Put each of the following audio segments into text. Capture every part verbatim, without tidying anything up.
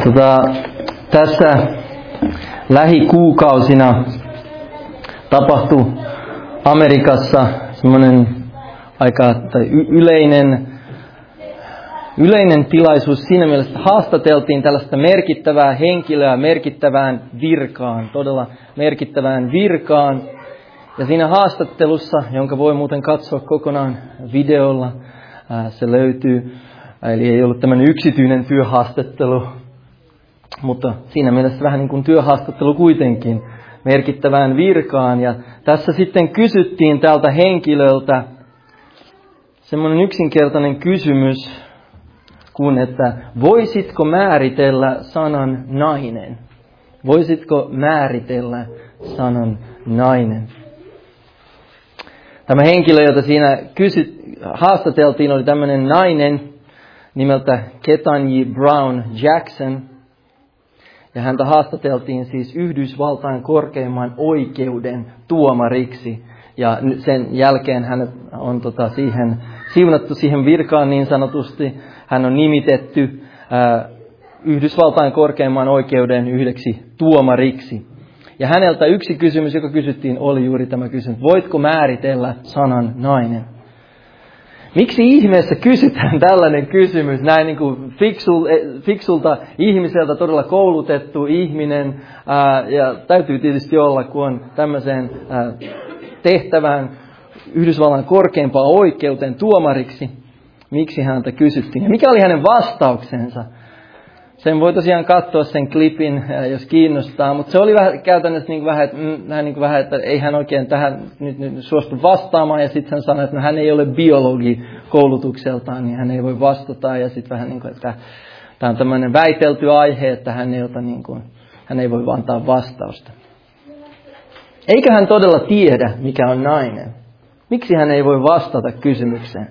Tota, tässä lähikuukausina tapahtui Amerikassa semmoinen aika tai yleinen, yleinen tilaisuus siinä mielessä, että haastateltiin tällaista merkittävää henkilöä merkittävään virkaan, todella merkittävään virkaan. Ja siinä haastattelussa, jonka voi muuten katsoa kokonaan videolla, se löytyy, eli ei ollut tämmöinen yksityinen työhaastattelu, mutta siinä mielessä vähän niin kuin työhaastattelu kuitenkin merkittävään virkaan. Ja tässä sitten kysyttiin tältä henkilöltä semmoinen yksinkertainen kysymys, kun että voisitko määritellä sanan nainen? Voisitko määritellä sanan nainen? Tämä henkilö, jota siinä kysyt, haastateltiin, oli tämmöinen nainen nimeltä Ketanji Brown Jackson. Ja häntä haastateltiin siis Yhdysvaltain korkeimman oikeuden tuomariksi. Ja sen jälkeen hän on tota siihen, siunattu siihen virkaan niin sanotusti. Hän on nimitetty ää, Yhdysvaltain korkeimman oikeuden yhdeksi tuomariksi. Ja häneltä yksi kysymys, joka kysyttiin, oli juuri tämä kysymys. Voitko määritellä sanan nainen? Miksi ihmeessä kysytään tällainen kysymys? Näin niin kuin fiksul, fiksulta ihmiseltä, todella koulutettu ihminen. Ää, ja täytyy tietysti olla, kun on tämmöiseen ää, tehtävään Yhdysvallan korkeimpaan oikeuteen tuomariksi. Miksi häntä kysyttiin? Ja mikä oli hänen vastauksensa? Sen voi tosiaan katsoa sen klipin, jos kiinnostaa, mutta se oli vähän, käytännössä niin kuin vähän, että, mm, niin kuin vähän, että ei hän oikein tähän nyt, nyt suostu vastaamaan. Ja sitten hän sanoi, että no, hän ei ole biologi koulutukseltaan, niin hän ei voi vastata. Ja sitten vähän niin kuin, että tämä on tämmöinen väitelty aihe, että hän ei, ota, niin kuin, hän ei voi antaa vastausta. Eikä hän todella tiedä, mikä on nainen? Miksi hän ei voi vastata kysymykseen?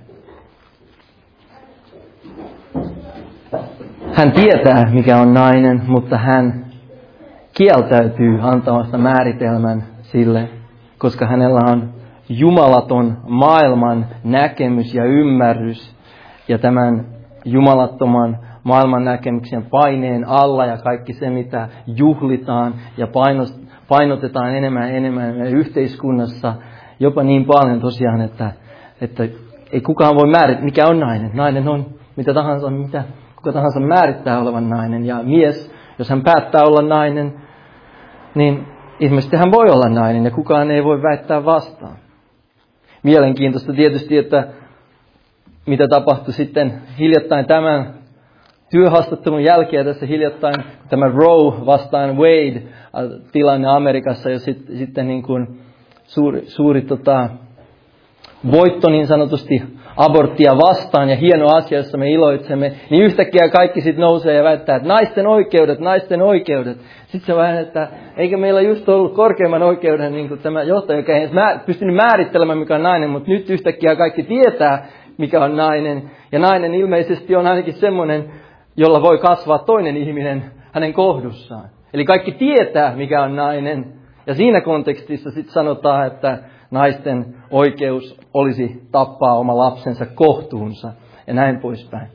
Hän tietää, mikä on nainen, mutta hän kieltäytyy antamasta määritelmän sille, koska hänellä on jumalaton maailman näkemys ja ymmärrys. Ja tämän jumalattoman maailman näkemyksen paineen alla ja kaikki se, mitä juhlitaan ja painotetaan enemmän ja enemmän yhteiskunnassa, jopa niin paljon tosiaan, että, että ei kukaan voi määrittää, mikä on nainen. Nainen on mitä tahansa, mitä kuka tahansa määrittää olevan nainen. Ja mies, jos hän päättää olla nainen, niin ilmeisesti hän voi olla nainen ja kukaan ei voi väittää vastaan. Mielenkiintoista tietysti, että mitä tapahtui sitten hiljattain tämän työhaastattelun jälkeen, tässä hiljattain tämä Roe vastaan Wade tilanne Amerikassa ja sit, sitten niin kuin suuri, suuri tota, voitto niin sanotusti aborttia vastaan ja hieno asia, jossa me iloitsemme, niin yhtäkkiä kaikki sitten nousee ja väittää, että naisten oikeudet, naisten oikeudet. Sitten se vähän, että eikä meillä just ollut korkeimman oikeuden niin kuin tämä johtaja, joka ei pystynyt määrittelemään, mikä on nainen, mutta nyt yhtäkkiä kaikki tietää, mikä on nainen. Ja nainen ilmeisesti on ainakin semmoinen, jolla voi kasvaa toinen ihminen hänen kohdussaan. Eli kaikki tietää, mikä on nainen. Ja siinä kontekstissa sitten sanotaan, että naisten oikeus olisi tappaa oma lapsensa kohtuunsa ja näin poispäin.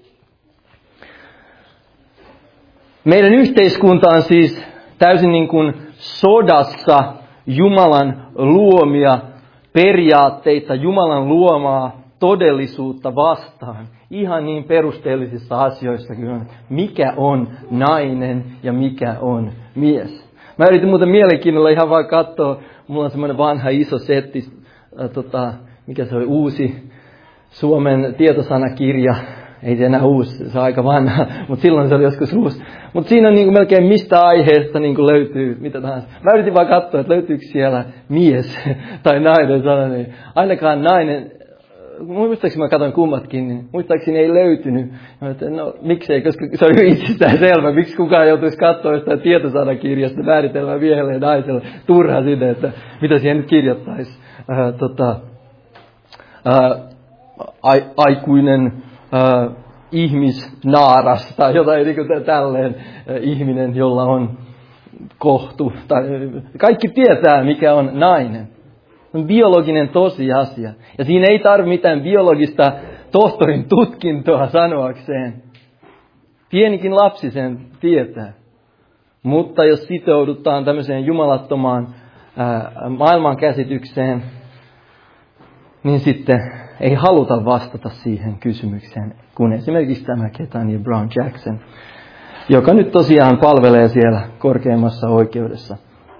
Meidän yhteiskunta on siis täysin niin kuin sodassa Jumalan luomia periaatteita, Jumalan luomaa todellisuutta vastaan. Ihan niin perusteellisissa asioissa kuin mikä on nainen ja mikä on mies. Mä yritin muuten mielenkiinnolla ihan vaan katsoa. Mulla on semmoinen vanha iso setti, äh, tota, mikä se oli, uusi Suomen tietosanakirja. Ei se enää uusi, se on aika vanha, mutta silloin se oli joskus uusi. Mutta siinä on niin kuin melkein mistä aiheesta niin kuin löytyy mitä tahansa. Mä yritin vaan katsoa, että löytyykö siellä mies tai nainen sana. Niin ainakaan nainen, muistaakseni mä katsoin kummatkin, niin muistaakseni ei löytynyt. Mä ajattelin, no miksei, koska se on itsestään selvä. Miksi kukaan joutuisi katsoa jostain tietosanakirjasta määritelmää miehelle ja naiselle. Turha sinne, että mitä siihen nyt kirjoittaisi. Äh, tota, äh, ai, aikuinen äh, ihmisnaaras tai jotain niin kuin tälleen äh, ihminen, jolla on kohtu. Tai, kaikki tietää, mikä on nainen. Se on biologinen tosiasia. Ja siinä ei tarvitse mitään biologista tohtorin tutkintoa sanoakseen, Pienikin lapsi sen tietää. Mutta jos sitoudutaan tämmöiseen jumalattomaan ää, maailmankäsitykseen, niin sitten ei haluta vastata siihen kysymykseen, kun esimerkiksi tämä Ketanji Brown Jackson, joka nyt tosiaan palvelee siellä korkeimmassa oikeudessa.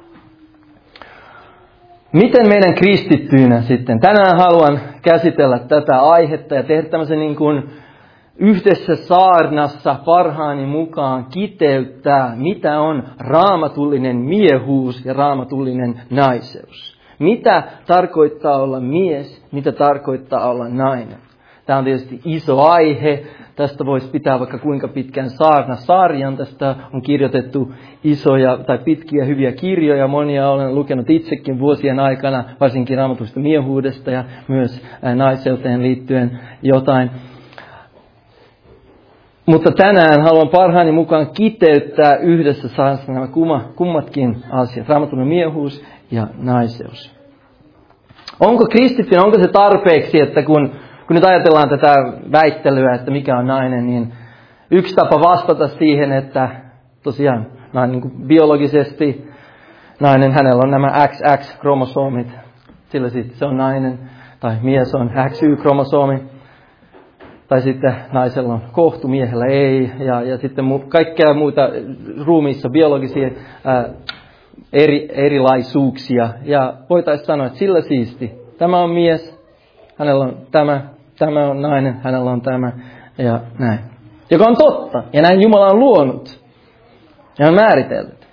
Miten meidän kristittyinä sitten? Tänään haluan käsitellä tätä aihetta ja tehdä tämmöisen niin kuin yhdessä saarnassa parhaani mukaan kiteyttää, mitä on raamatullinen miehuus ja raamatullinen naiseus. Mitä tarkoittaa olla mies, mitä tarkoittaa olla nainen. Tämä on tietysti iso aihe. Tästä voisi pitää vaikka kuinka pitkän saarnasarjan. Tästä on kirjoitettu isoja tai pitkiä hyviä kirjoja. Monia olen lukenut itsekin vuosien aikana, varsinkin raamatusta miehuudesta ja myös naiseuteen liittyen jotain. Mutta tänään haluan parhaani mukaan kiteyttää yhdessä saarnassa nämä kummatkin asiat. Raamatullinen miehuus ja naiseus. Onko kristittyä, onko se tarpeeksi, että kun, kun nyt ajatellaan tätä väittelyä, että mikä on nainen, niin yksi tapa vastata siihen, että tosiaan näin niin kuin biologisesti nainen, hänellä on nämä X X-kromosomit, sillä sitten se on nainen, tai mies on X Y-kromosomi, tai sitten naisella on kohtu, miehellä ei, ja, ja sitten kaikkea muita ruumiissa biologisia ää, eri, erilaisuuksia. Ja voitaisiin sanoa, että sillä siisti. Tämä on mies, hänellä on tämä, tämä on nainen, hänellä on tämä ja näin. Joka on totta. Ja näin Jumala on luonut ja on määritellyt.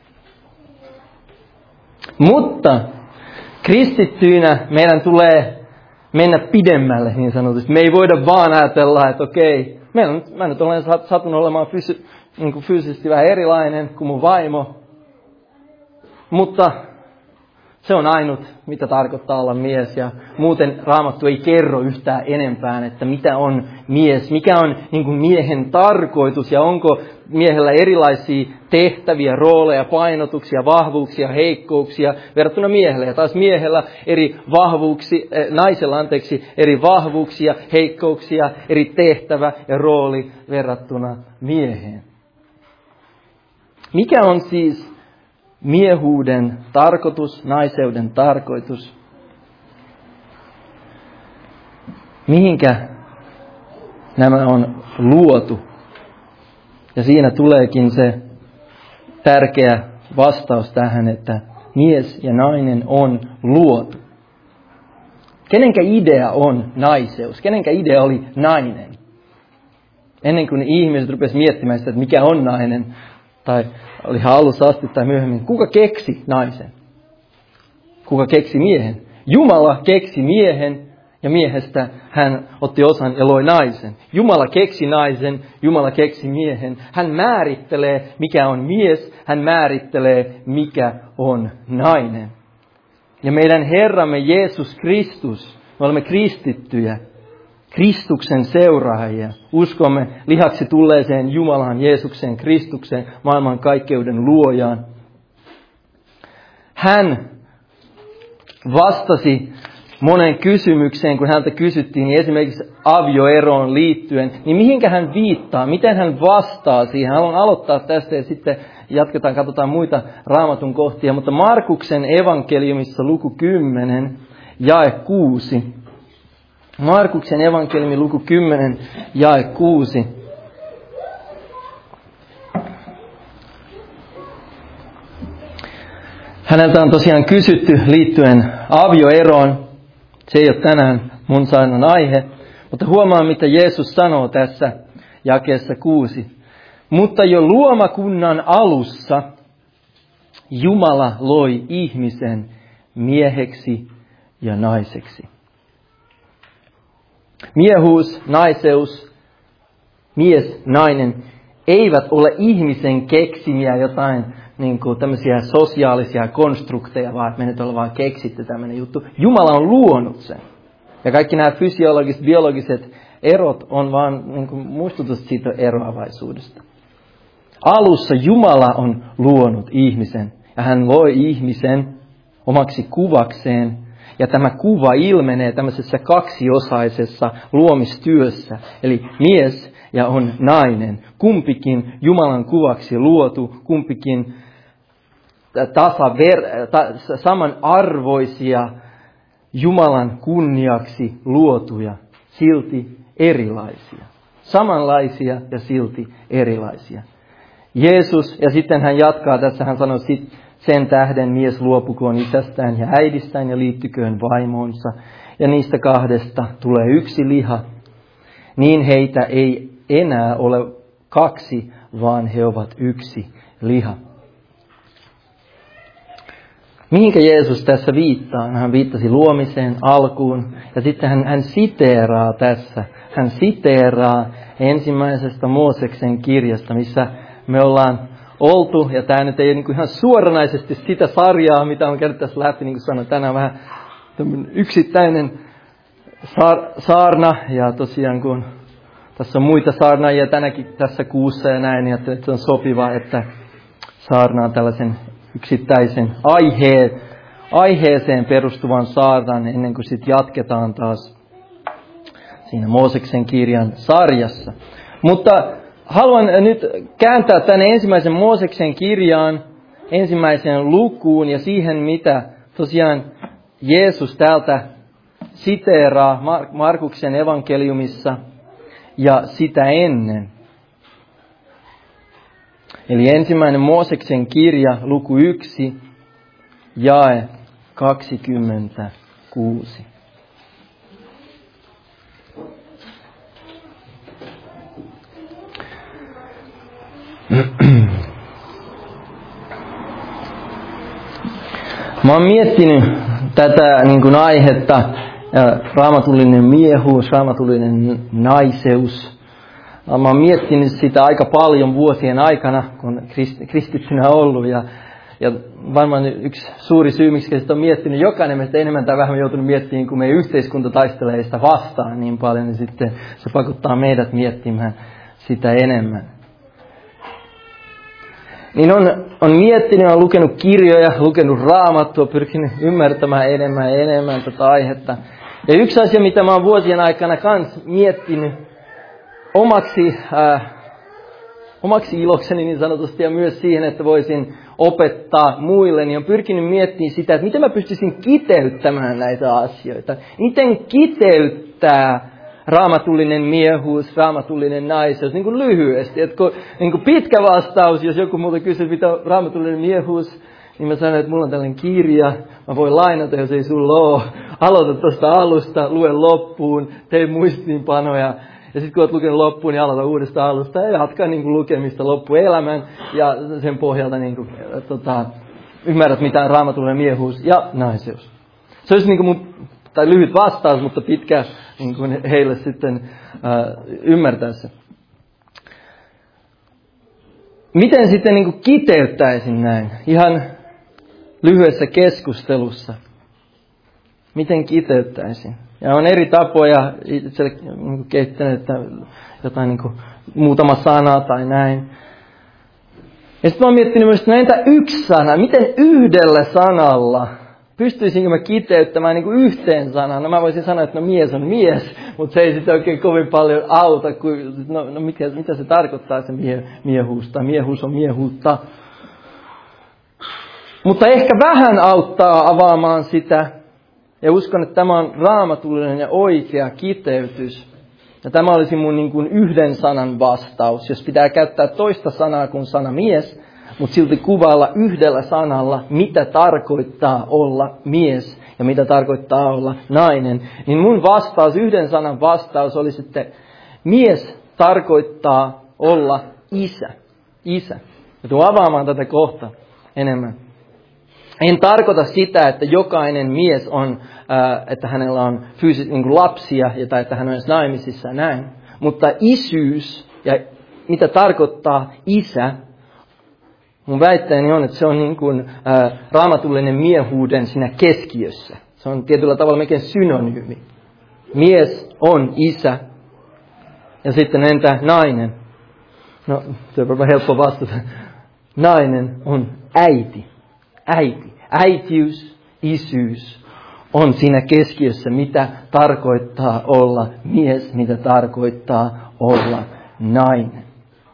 Mutta kristittyinä meidän tulee mennä pidemmälle niin sanotusti. Me ei voida vaan ajatella, että okei, meillä on, mä nyt olen satunut olemaan fysi, niin kuin fyysisesti vähän erilainen kuin mun vaimo. Mutta se on ainut, mitä tarkoittaa olla mies. Ja muuten Raamattu ei kerro yhtään enempää, että mitä on mies. Mikä on niin kuin miehen tarkoitus ja onko miehellä erilaisia tehtäviä, rooleja, painotuksia, vahvuuksia, heikkouksia verrattuna miehelle. Ja taas miehellä eri vahvuuksia, naisella anteeksi, eri vahvuuksia, heikkouksia, eri tehtävä ja rooli verrattuna mieheen. Mikä on siis miehuuden tarkoitus, naiseuden tarkoitus? Mihinkä nämä on luotu? Ja siinä tuleekin se tärkeä vastaus tähän, että mies ja nainen on luotu. Kenenkä idea on naiseus? Kenenkä idea oli nainen? Ennen kuin ihmiset rupesivat miettimään sitä, että mikä on nainen, tai oli alussa asti tai myöhemmin. Kuka keksi naisen? Kuka keksi miehen? Jumala keksi miehen ja miehestä hän otti osan ja loi naisen. Jumala keksi naisen, Jumala keksi miehen. Hän määrittelee, mikä on mies, hän määrittelee, mikä on nainen. Ja meidän Herramme Jeesus Kristus, me olemme kristittyjä, Kristuksen seuraajia. Uskomme lihaksi tulleeseen Jumalaan, Jeesukseen, Kristukseen, maailman kaikkeuden luojaan. Hän vastasi monen kysymykseen, kun häneltä kysyttiin, niin esimerkiksi avioeroon liittyen, niin mihinkä hän viittaa, miten hän vastaa siihen. Haluan aloittaa tästä ja sitten jatketaan, katsotaan muita Raamatun kohtia. Mutta Markuksen evankeliumissa luku kymmenen, jae kuusi. Markuksen evankeliumi luku kymmenen, jae kuusi. Häneltä on tosiaan kysytty liittyen avioeroon. Se ei ole tänään mun saarnan aihe, mutta huomaa mitä Jeesus sanoo tässä jakeessa kuusi. Mutta jo luomakunnan alussa Jumala loi ihmisen mieheksi ja naiseksi. Miehuus, naiseus, mies, nainen eivät ole ihmisen keksimiä jotain niin kuin tämmöisiä sosiaalisia konstrukteja, vaan että me nyt ollaan vaan keksitty tämmöinen juttu. Jumala on luonut sen. Ja kaikki nämä fysiologiset, biologiset erot on vaan niin kuin muistutus siitä eroavaisuudesta. Alussa Jumala on luonut ihmisen ja hän loi ihmisen omaksi kuvakseen. Ja tämä kuva ilmenee tämmöisessä kaksiosaisessa luomistyössä. Eli mies ja on nainen. Kumpikin Jumalan kuvaksi luotu, kumpikin tasaver, ta, samanarvoisia Jumalan kunniaksi luotuja, silti erilaisia. Samanlaisia ja silti erilaisia. Jeesus, ja sitten hän jatkaa tässä, hän sanoo, sen tähden mies luopukoon isästään ja äidistään ja liittyköön vaimoonsa. Ja niistä kahdesta tulee yksi liha. Niin heitä ei enää ole kaksi, vaan he ovat yksi liha. Mihinkä Jeesus tässä viittaa? Hän viittasi luomiseen, alkuun, ja sitten hän, hän siteeraa tässä. Hän siteeraa ensimmäisestä Mooseksen kirjasta, missä me ollaan oltu, ja tämä nyt ei niin kuin ihan suoranaisesti sitä sarjaa, mitä on käynyt tässä läpi, niin kuin sanoin, tänään vähän yksittäinen saar, saarna, ja tosiaan kun tässä on muita saarnaajia tänäkin tässä kuussa ja näin, niin että on sopiva, että saarnaan tällaisen yksittäisen aiheen, aiheeseen perustuvan saarnan, ennen kuin sitten jatketaan taas siinä Mooseksen kirjan sarjassa. Mutta haluan nyt kääntää tänne ensimmäisen Mooseksen kirjaan, ensimmäiseen lukuun ja siihen, mitä tosiaan Jeesus täältä siteeraa Markuksen evankeliumissa ja sitä ennen. Eli ensimmäinen Mooseksen kirja, luku yksi, jae kaksikymmentäkuusi. Mä oon miettinyt tätä niin kuin aihetta, raamatullinen miehuus, raamatullinen naiseus. Mä oon miettinyt sitä aika paljon vuosien aikana, kun kristittynä ollut. Ja, ja varmaan yksi suuri syy, miksi sitä on miettinyt, jokainen meistä enemmän tai vähemmän joutunut miettimään, kun meidän yhteiskunta taistelee sitä vastaan niin paljon, niin sitten se pakottaa meidät miettimään sitä enemmän. Niin on, on miettinyt, on lukenut kirjoja, lukenut raamattua, pyrkinyt ymmärtämään enemmän ja enemmän tätä aihetta. Ja yksi asia, mitä mä oon vuosien aikana kans miettinyt omaksi, äh, omaksi ilokseni niin sanotusti ja myös siihen, että voisin opettaa muille, niin on pyrkinyt miettimään sitä, että miten mä pystyisin kiteyttämään näitä asioita. Miten kiteyttää raamatullinen miehuus, raamatullinen naiseus, niin kuin lyhyesti. Että kun, niin kuin pitkä vastaus, jos joku multa kysyy, mitä on raamatullinen miehuus, niin mä sanon, että mulla on tällainen kirja, mä voin lainata, jos ei sulla ole. Aloita tuosta alusta, lue loppuun, tee muistiinpanoja. Ja sitten kun olet lukenut loppuun, niin aloita uudesta alusta ja jatka niin kuin lukemista loppuelämän. Ja sen pohjalta niin kuin, tota, ymmärrät, mitä on raamatullinen miehuus ja naiseus. Se olisi niin kuin mun, tai lyhyt vastaus, mutta pitkä niin kuin heille sitten äh, ymmärtää se. Miten sitten niin kuin kiteyttäisin näin? Ihan lyhyessä keskustelussa. Miten kiteyttäisin? Ja on eri tapoja itse niin kehittänyt, että jotain niin kuin muutama sana tai näin. Ja sitten mä oon miettinyt myös, että entä yksi sana? Miten yhdellä sanalla pystyisinkö mä kiteyttämään niin kuin yhteen sanaan? No mä voisin sanoa, että no mies on mies, mutta se ei sitten oikein kovin paljon auta. Kuin, no no mitä, mitä se tarkoittaa se mie, miehuus tai miehuus on miehuutta. Mutta ehkä vähän auttaa avaamaan sitä. Ja uskon, että tämä on raamatullinen ja oikea kiteytys. Ja tämä olisi mun niin kuin yhden sanan vastaus. Jos pitää käyttää toista sanaa kuin sana mies, mutta silti kuvailla yhdellä sanalla, mitä tarkoittaa olla mies ja mitä tarkoittaa olla nainen, niin mun vastaus, yhden sanan vastaus olisi, että mies tarkoittaa olla isä. Isä. Ja tuun avaamaan tätä kohta enemmän. En tarkoita sitä, että jokainen mies on, äh, että hänellä on fyysis, niin kuin lapsia tai että hän on edes naimisissa ja näin. Mutta isyys ja mitä tarkoittaa isä, mun väitteeni on, että se on niin kuin äh, raamatullinen miehuuden siinä keskiössä. Se on tietyllä tavalla melkein synonyymi. Mies on isä ja sitten entä nainen? No, se on varmaan helppo vastata. Nainen on äiti. Äiti. Äitiys, isyys on siinä keskiössä, mitä tarkoittaa olla mies, mitä tarkoittaa olla nainen.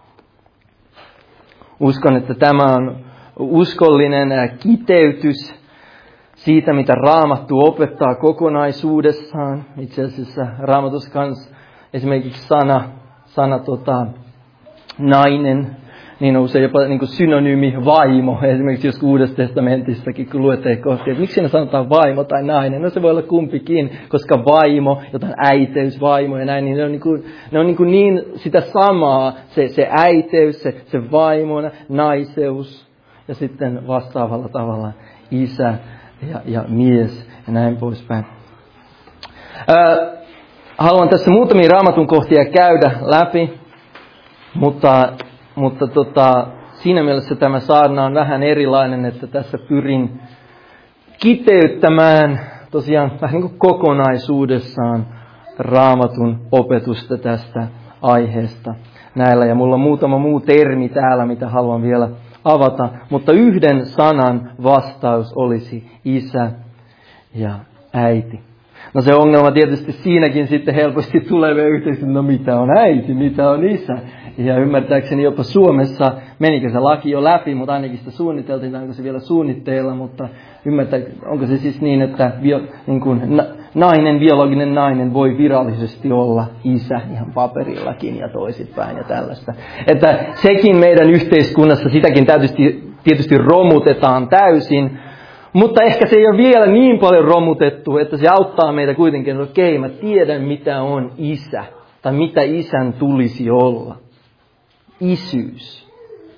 Uskon, että tämä on uskollinen kiteytys siitä, mitä Raamattu opettaa kokonaisuudessaan. Itse asiassa Raamatussa kanssa esimerkiksi sana, sana tota, nainen, niin on usein jopa niin kuin synonyymi vaimo. Esimerkiksi jos Uudessa testamentissakin, kun luette kohti, että miksi siinä sanotaan vaimo tai nainen. No se voi olla kumpikin, koska vaimo, jotain äiteys, vaimo ja näin, niin ne on niin, kuin, ne on niin, kuin niin sitä samaa, se, se äiteys, se, se vaimo, naiseus ja sitten vastaavalla tavalla isä ja, ja mies ja näin poispäin. Ää, haluan tässä muutamia Raamatun kohtia käydä läpi, mutta... Mutta tota, siinä mielessä tämä saarna on vähän erilainen, että tässä pyrin kiteyttämään tosiaan vähän niin kuin kokonaisuudessaan Raamatun opetusta tästä aiheesta näillä. Ja mulla on muutama muu termi täällä, mitä haluan vielä avata. Mutta yhden sanan vastaus olisi isä ja äiti. No se ongelma tietysti siinäkin sitten helposti tulee yhteisöön, no mitä on äiti, mitä on isä. Ja ymmärtääkseni jopa Suomessa menikö se laki jo läpi, mutta ainakin sitä suunniteltiin, onko se vielä suunnitteilla, mutta ymmärtää, onko se siis niin, että bio, niin kuin nainen, biologinen nainen voi virallisesti olla isä ihan paperillakin ja toisinpäin ja tällaista. Että sekin meidän yhteiskunnassa, sitäkin tietysti, tietysti romutetaan täysin, mutta ehkä se ei ole vielä niin paljon romutettu, että se auttaa meitä kuitenkin, että okei, mä tiedän mitä on isä tai mitä isän tulisi olla. Isyys.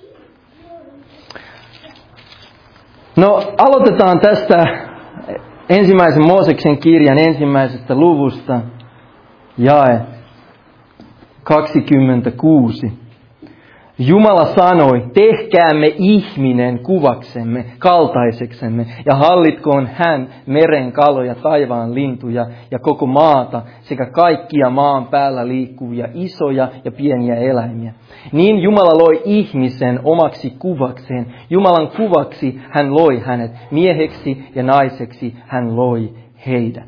No aloitetaan tästä ensimmäisen Mooseksen kirjan ensimmäisestä luvusta, jae kaksikymmentäkuusi. Jumala sanoi, tehkäämme ihminen kuvaksemme, kaltaiseksemme, ja hallitkoon hän meren kaloja, taivaan lintuja ja koko maata, sekä kaikkia maan päällä liikkuvia isoja ja pieniä eläimiä. Niin Jumala loi ihmisen omaksi kuvakseen. Jumalan kuvaksi hän loi hänet, mieheksi ja naiseksi hän loi heidät.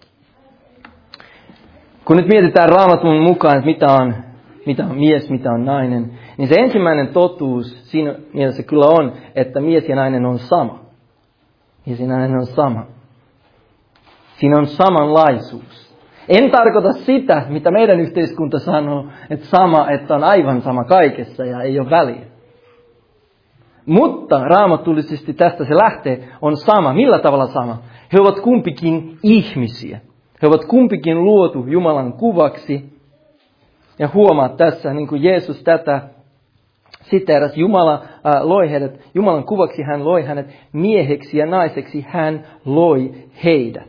Kun nyt mietitään Raamatun mukaan, että mitä on, mitä on mies, mitä on nainen, niin se ensimmäinen totuus siinä mielessä kyllä on, että mies ja nainen on sama. Mies ja nainen on sama. Siinä on samanlaisuus. En tarkoita sitä, mitä meidän yhteiskunta sanoo, että sama, että on aivan sama kaikessa ja ei ole väliä. Mutta raamatullisesti tästä se lähtee, on sama. Millä tavalla sama? He ovat kumpikin ihmisiä. He ovat kumpikin luotu Jumalan kuvaksi. Ja huomaa tässä, niin kuin Jeesus tätä siteeras, Jumala äh, loi heidät, Jumalan kuvaksi hän loi hänet, mieheksi ja naiseksi hän loi heidät.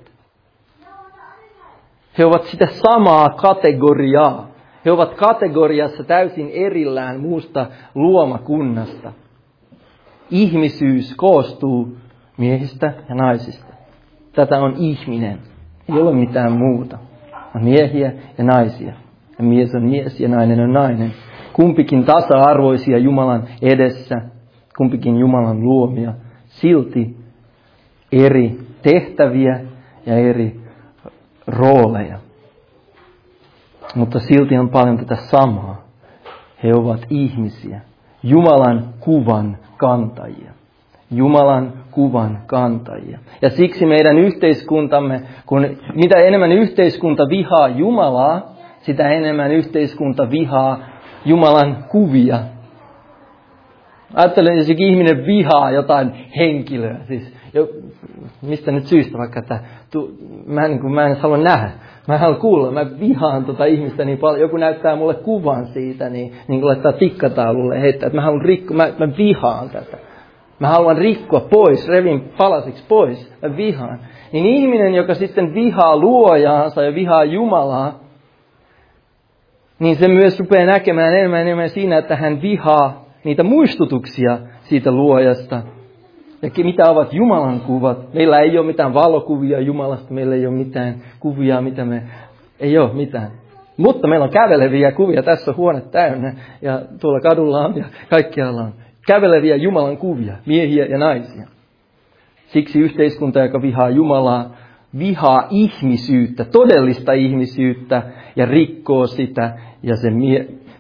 He ovat sitä samaa kategoriaa. He ovat kategoriassa täysin erillään muusta luomakunnasta. Ihmisyys koostuu miehistä ja naisista. Tätä on ihminen. Ei ole mitään muuta. On miehiä ja naisia. Ja mies on mies ja nainen on nainen. Kumpikin tasa-arvoisia Jumalan edessä. Kumpikin Jumalan luomia. Silti eri tehtäviä ja eri rooleja. Mutta silti on paljon tätä samaa. He ovat ihmisiä. Jumalan kuvan kantajia. Jumalan kuvan kantajia. Ja siksi meidän yhteiskuntamme, kun mitä enemmän yhteiskunta vihaa Jumalaa, sitä enemmän yhteiskunta vihaa Jumalan kuvia. Ajattelen, jos ihminen vihaa jotain henkilöä, siis jo, mistä nyt syystä vaikka, että tu, mä, en, kun mä en halua nähdä. Mä en halua kuulla, mä vihaan tota ihmistä niin paljon. Joku näyttää mulle kuvan siitä, niin, niin kuin laittaa tikkataululle heittää, että mä haluan rikkoa, mä, mä vihaan tätä. Mä haluan rikkoa pois, revin palasiksi pois, mä vihaan. Niin ihminen, joka sitten vihaa luojaansa ja vihaa Jumalaa, niin se myös rupeaa näkemään enemmän ja enemmän siinä, että hän vihaa niitä muistutuksia siitä luojasta. Ja mitä ovat Jumalan kuvat? Meillä ei ole mitään valokuvia Jumalasta, meillä ei ole mitään kuvia, mitä me... Ei ole mitään. Mutta meillä on käveleviä kuvia, tässä on huone täynnä ja tuolla kadulla on ja kaikkialla on. Käveleviä Jumalan kuvia, miehiä ja naisia. Siksi yhteiskunta, joka vihaa Jumalaa, vihaa ihmisyyttä, todellista ihmisyyttä ja rikkoo sitä. Ja se mie-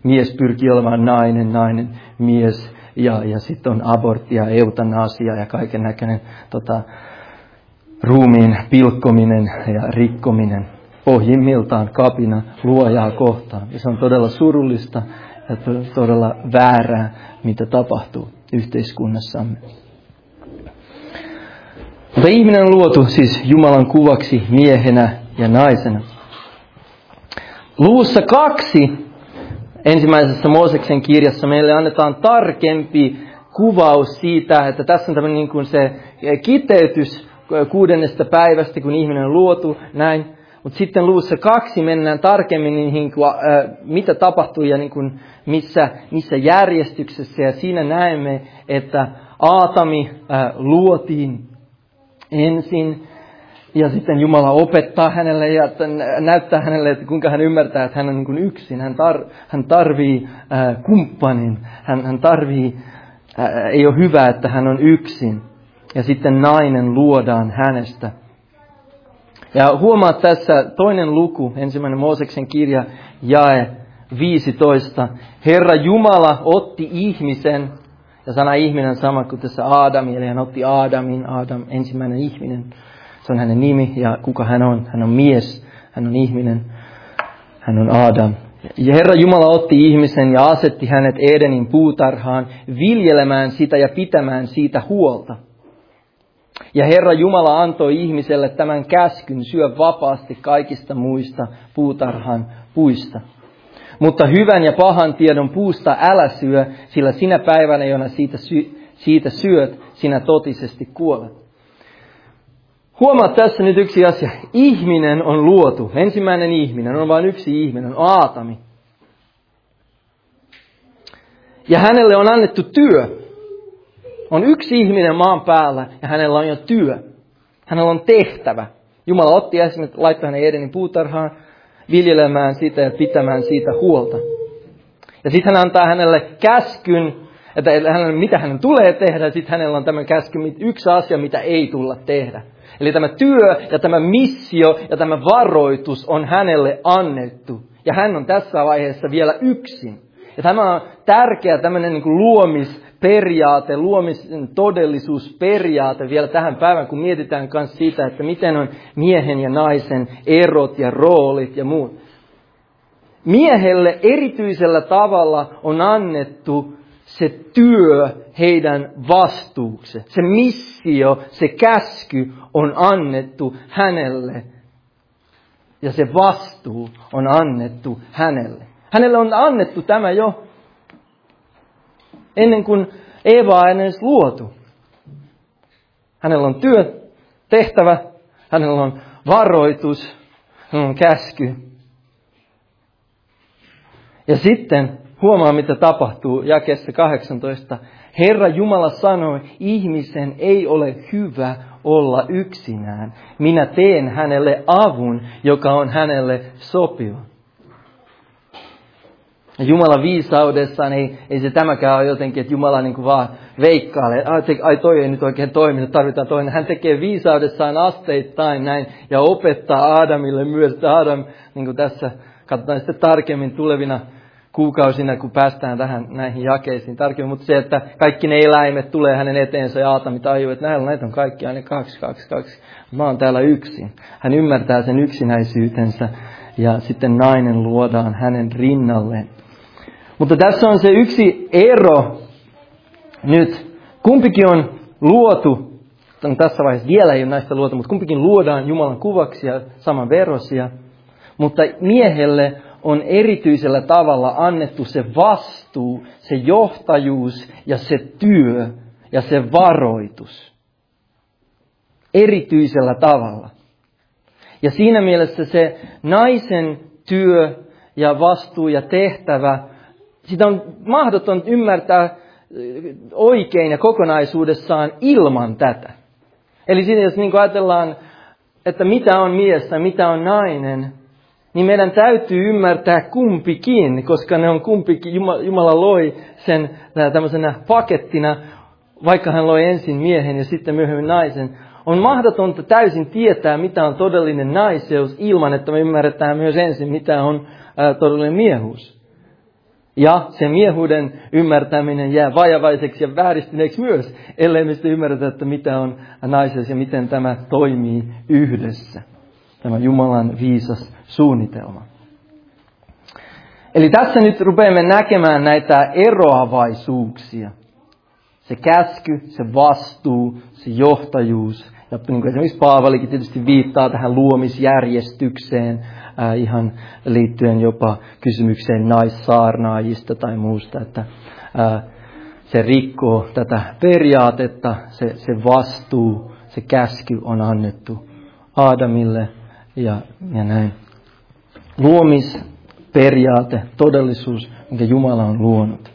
mies pyrkii olemaan nainen, nainen mies. Ja, ja sitten on abortti ja eutanasia ja kaiken näköinen tota, ruumiin pilkkominen ja rikkominen. Pohjimmiltaan kapina luojaa kohtaan. Ja se on todella surullista ja todella väärää, mitä tapahtuu yhteiskunnassamme. Mutta ihminen on luotu siis Jumalan kuvaksi miehenä ja naisena. Luvussa kaksi, ensimmäisessä Mooseksen kirjassa, meille annetaan tarkempi kuvaus siitä, että tässä on tämmöinen niin kuin se kiteytys kuudennesta päivästä, kun ihminen on luotu, näin. Mutta sitten luvussa kaksi mennään tarkemmin niihin, mitä tapahtui ja niin kuin missä, missä järjestyksessä. Ja siinä näemme, että Aatami luotiin ensin. Ja sitten Jumala opettaa hänelle ja näyttää hänelle, että kuinka hän ymmärtää, että hän on niin kuin yksin. Hän, tar, hän tarvii äh, kumppanin. Hän, hän tarvii, äh, ei ole hyvä, että hän on yksin. Ja sitten nainen luodaan hänestä. Ja huomaat tässä toinen luku, ensimmäinen Mooseksen kirja, jae viisitoista. Herra Jumala otti ihmisen, ja sana ihminen on sama kuin tässä Aadami, eli hän otti Aadamin, Aadam, ensimmäinen ihminen. Se on hänen nimi ja kuka hän on. Hän on mies, hän on ihminen, hän on Aadam. Ja Herra Jumala otti ihmisen ja asetti hänet Edenin puutarhaan viljelemään sitä ja pitämään siitä huolta. Ja Herra Jumala antoi ihmiselle tämän käskyn, syö vapaasti kaikista muista puutarhan puista. Mutta hyvän ja pahan tiedon puusta älä syö, sillä sinä päivänä, jona siitä, sy- siitä syöt, sinä totisesti kuolet. Huomaat tässä nyt yksi asia. Ihminen on luotu. Ensimmäinen ihminen on vain yksi ihminen, on Aatami. Ja hänelle on annettu työ. On yksi ihminen maan päällä ja hänellä on jo työ. Hänellä on tehtävä. Jumala otti esimerkiksi, laittoi hänen Edenin puutarhaan viljelemään sitä ja pitämään siitä huolta. Ja sitten hän antaa hänelle käskyn, että hänelle, mitä hänen tulee tehdä. Sitten hänellä on tämä käsky, yksi asia, mitä ei tulla tehdä. Eli tämä työ ja tämä missio ja tämä varoitus on hänelle annettu. Ja hän on tässä vaiheessa vielä yksin. Ja tämä on tärkeä tämmöinen niin kuin luomisperiaate, luomisen todellisuusperiaate vielä tähän päivään, kun mietitään myös siitä, että miten on miehen ja naisen erot ja roolit ja muut. Miehelle erityisellä tavalla on annettu se työ heidän vastuukse. Se missio, se käsky on annettu hänelle. Ja se vastuu on annettu hänelle. Hänelle on annettu tämä jo ennen kuin Eeva on edes luotu. Hänellä on työ, tehtävä, hänellä on varoitus, hänellä on käsky. Ja sitten huomaa, mitä tapahtuu jakeessa kahdeksantoista. Herra Jumala sanoi, ihmisen ei ole hyvä olla yksinään. Minä teen hänelle avun, joka on hänelle sopiva. Ja Jumala viisaudessaan, ei, ei se tämäkään ole jotenkin, että Jumala niin kuin vaan veikkailee. Ai toi ei nyt oikein toimi, tarvitaan toinen. Hän tekee viisaudessaan asteittain näin ja opettaa Aadamille myös. Että Aadam, niin kuin tässä katsotaan sitten tarkemmin tulevina kuukausina, kun päästään tähän näihin jakeisiin tarkemmin. Mutta se, että kaikki ne eläimet tulee hänen eteensä ja Aatami tajuu, että näillä näitä on kaikki aina kaksi, kaksi, kaksi. Mä oon täällä yksin. Hän ymmärtää sen yksinäisyytensä ja sitten nainen luodaan hänen rinnalleen. Mutta tässä on se yksi ero nyt. Kumpikin on luotu, tässä vaiheessa vielä ei ole näistä luotu, mutta kumpikin luodaan Jumalan kuvaksi ja samanveroisia. Mutta miehelle on erityisellä tavalla annettu se vastuu, se johtajuus ja se työ ja se varoitus. Erityisellä tavalla. Ja siinä mielessä se naisen työ ja vastuu ja tehtävä, sitä on mahdoton ymmärtää oikein ja kokonaisuudessaan ilman tätä. Eli siinä jos niin ajatellaan, että mitä on mies ja mitä on nainen, niin meidän täytyy ymmärtää kumpikin, koska ne on kumpikin, Jumala, Jumala loi sen tämmöisenä pakettina, vaikka hän loi ensin miehen ja sitten myöhemmin naisen. On mahdotonta täysin tietää, mitä on todellinen naiseus, ilman että me ymmärretään myös ensin, mitä on ää, todellinen miehuus. Ja se miehuuden ymmärtäminen jää vajavaiseksi ja vääristyneeksi myös, ellei me sitten ymmärretä, että mitä on naisessa ja miten tämä toimii yhdessä. Tämä Jumalan viisas suunnitelma. Eli tässä nyt rupeamme näkemään näitä eroavaisuuksia. Se käsky, se vastuu, se johtajuus. Ja niin kuin esimerkiksi Paavalikin tietysti viittaa tähän luomisjärjestykseen, ää, ihan liittyen jopa kysymykseen naissaarnaajista tai muusta, että ää, se rikkoo tätä periaatetta, se, se vastuu, se käsky on annettu Aadamille ja, ja näin. Luomisperiaate, todellisuus, minkä Jumala on luonut.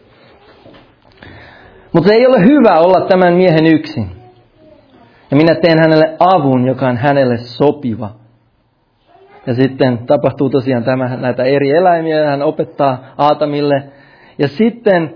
Mutta ei ole hyvä olla tämän miehen yksin. Ja minä teen hänelle avun, joka on hänelle sopiva. Ja sitten tapahtuu tosiaan tämä, näitä eri eläimiä, hän opettaa Aatamille. Ja sitten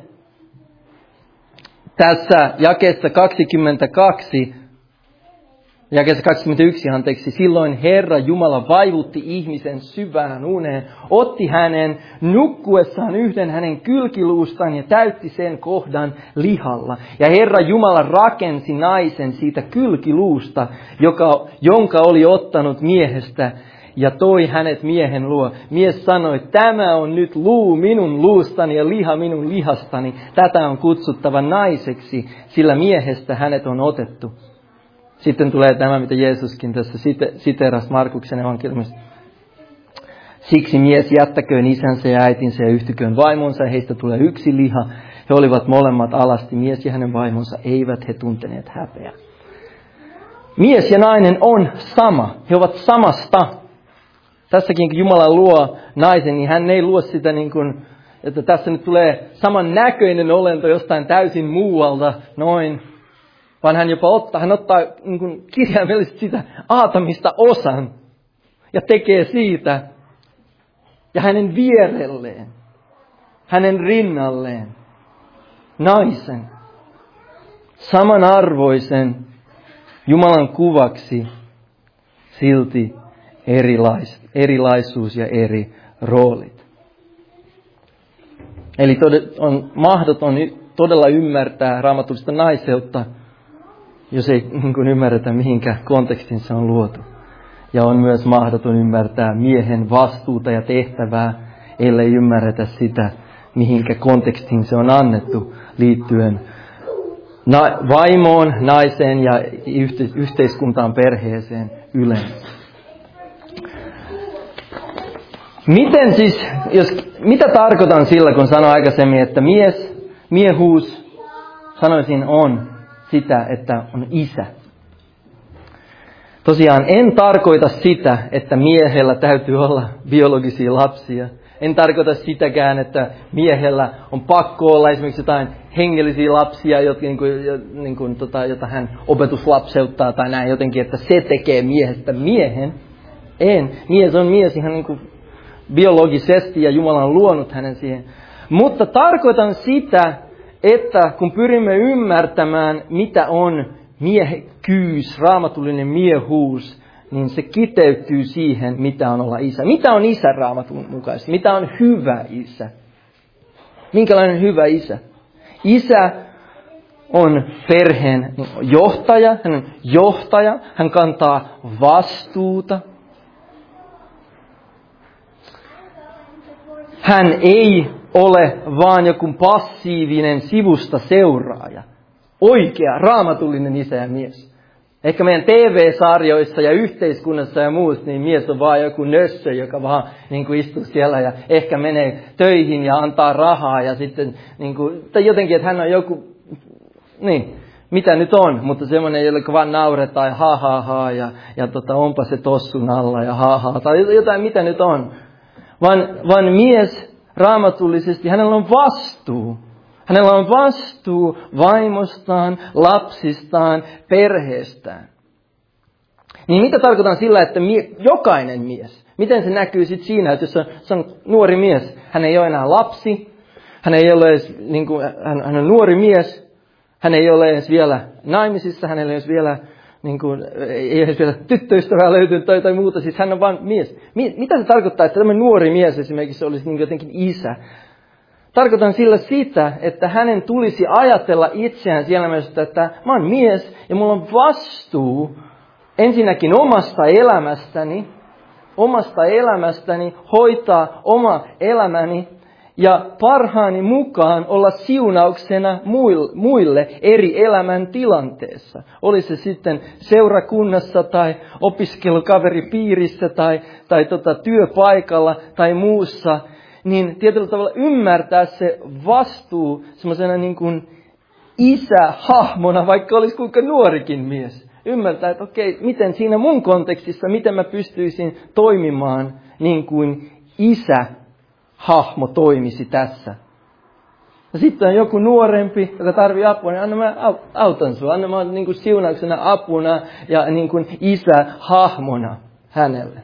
tässä jakeessa kaksikymmentäkaksi, jakeessa kaksikymmentäyksi, anteeksi, silloin Herra Jumala vaivutti ihmisen syvään uneen, otti hänen nukkuessaan yhden hänen kylkiluustaan ja täytti sen kohdan lihalla. Ja Herra Jumala rakensi naisen siitä kylkiluusta, joka, jonka oli ottanut miehestä, ja toi hänet miehen luo. Mies sanoi, tämä on nyt luu minun luustani ja liha minun lihastani. Tätä on kutsuttava naiseksi, sillä miehestä hänet on otettu. Sitten tulee tämä, mitä Jeesuskin tässä siteerasi Markuksen evankeliumista. Siksi mies jättäköön isänsä ja äitinsä ja yhtyköön vaimonsa, ja heistä tulee yksi liha. He olivat molemmat alasti, mies ja hänen vaimonsa, eivät he tunteneet häpeää. Mies ja nainen on sama, he ovat samasta. Tässäkin kun Jumala luo naisen, niin hän ei luo sitä niin kuin, että tässä nyt tulee saman näköinen olento jostain täysin muualta, noin. Vaan hän jopa ottaa, hän ottaa niin kuin kirjaimellisesti sitä Aatamista osan ja tekee siitä ja hänen vierelleen, hänen rinnalleen naisen, samanarvoisen Jumalan kuvaksi, silti erilais, erilaisuus ja eri roolit. Eli on mahdoton todella ymmärtää raamatullista naiseutta, jos ei niin kuin ymmärretä, mihinkä kontekstin se on luotu. Ja on myös mahdoton ymmärtää miehen vastuuta ja tehtävää, ellei ymmärretä sitä, mihinkä kontekstiin se on annettu liittyen na- vaimoon, naiseen ja yhte- yhteiskuntaan, perheeseen yleensä. Miten siis, jos, mitä tarkoitan sillä, kun sanoin aikaisemmin, että mies, miehuus, sanoisin on sitä, että on isä. Tosiaan en tarkoita sitä, että miehellä täytyy olla biologisia lapsia. En tarkoita sitäkään, että miehellä on pakko olla esimerkiksi jotain hengellisiä lapsia, jotka, niin kuin, niin kuin, tota, jota hän opetuslapseuttaa tai näin jotenkin, että se tekee miehestä miehen. En. Mies on mies ihan niin kuin biologisesti ja Jumala on luonut hänen siihen. Mutta tarkoitan sitä, että kun pyrimme ymmärtämään, mitä on miehekkyys, raamatullinen miehuus, niin se kiteytyy siihen, mitä on olla isä. Mitä on isä raamatun mukaisesti? Mitä on hyvä isä? Minkälainen hyvä isä? Isä on perheen johtaja, hän on johtaja, hän kantaa vastuuta. Hän ei ole vaan joku passiivinen sivusta seuraaja. Oikea, raamatullinen isä ja mies. Ehkä meidän T V-sarjoissa ja yhteiskunnassa ja muussa, niin mies on vaan joku nössö, joka vaan niin kuin istuu siellä ja ehkä menee töihin ja antaa rahaa. Ja sitten, niin kuin, tai jotenkin, että hän on joku, niin, mitä nyt on, mutta semmoinen, joka vaan nauretaan ja ha ha ha ja, ja tota, onpa se tossun alla ja ha ha, tai jotain, mitä nyt on. Vaan, vaan mies raamatullisesti, hänellä on vastuu. Hänellä on vastuu vaimostaan, lapsistaan, perheestään. Niin mitä tarkoitan sillä, että mie, jokainen mies, miten se näkyy sitten siinä, että jos on, se on nuori mies, hän ei ole enää lapsi, hän ei ole edes, niin kuin, hän, hän on nuori mies, hän ei ole edes vielä naimisissa, hän ei ole edes vielä, niin kuin, ei edes vielä tyttöystävää löytynyt tai, tai muuta, siis hän on vain mies. Mitä se tarkoittaa, että tämmöinen nuori mies esimerkiksi olisi niin jotenkin isä? Tarkoitan sillä sitä, että hänen tulisi ajatella itseään siellä myös, että mä oon mies ja mulla on vastuu ensinnäkin omasta elämästäni, omasta elämästäni, hoitaa oma elämäni ja parhaani mukaan olla siunauksena muille eri elämän tilanteessa. Oli se sitten seurakunnassa tai opiskelukaveripiirissä tai, tai tota työpaikalla tai muussa, niin tietyllä tavalla ymmärtää se vastuu semmoisena niin kuin isähahmona, vaikka olisi kuinka nuorikin mies. Ymmärtää, että okei, miten siinä mun kontekstissa, miten mä pystyisin toimimaan niin kuin isähahmo toimisi tässä. Ja sitten on joku nuorempi, joka tarvitsee apua, niin anna mä autan sua, anna mä niin kuin siunauksena apuna ja niin kuin isähahmona hänelle.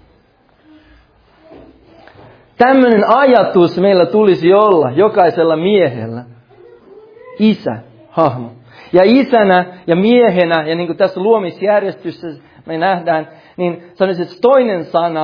Tämmöinen ajatus meillä tulisi olla jokaisella miehellä. Isä, hahmo. Ja isänä ja miehenä, ja niin kuin tässä luomisjärjestyksessä me nähdään, niin sanoisin, että toinen sana,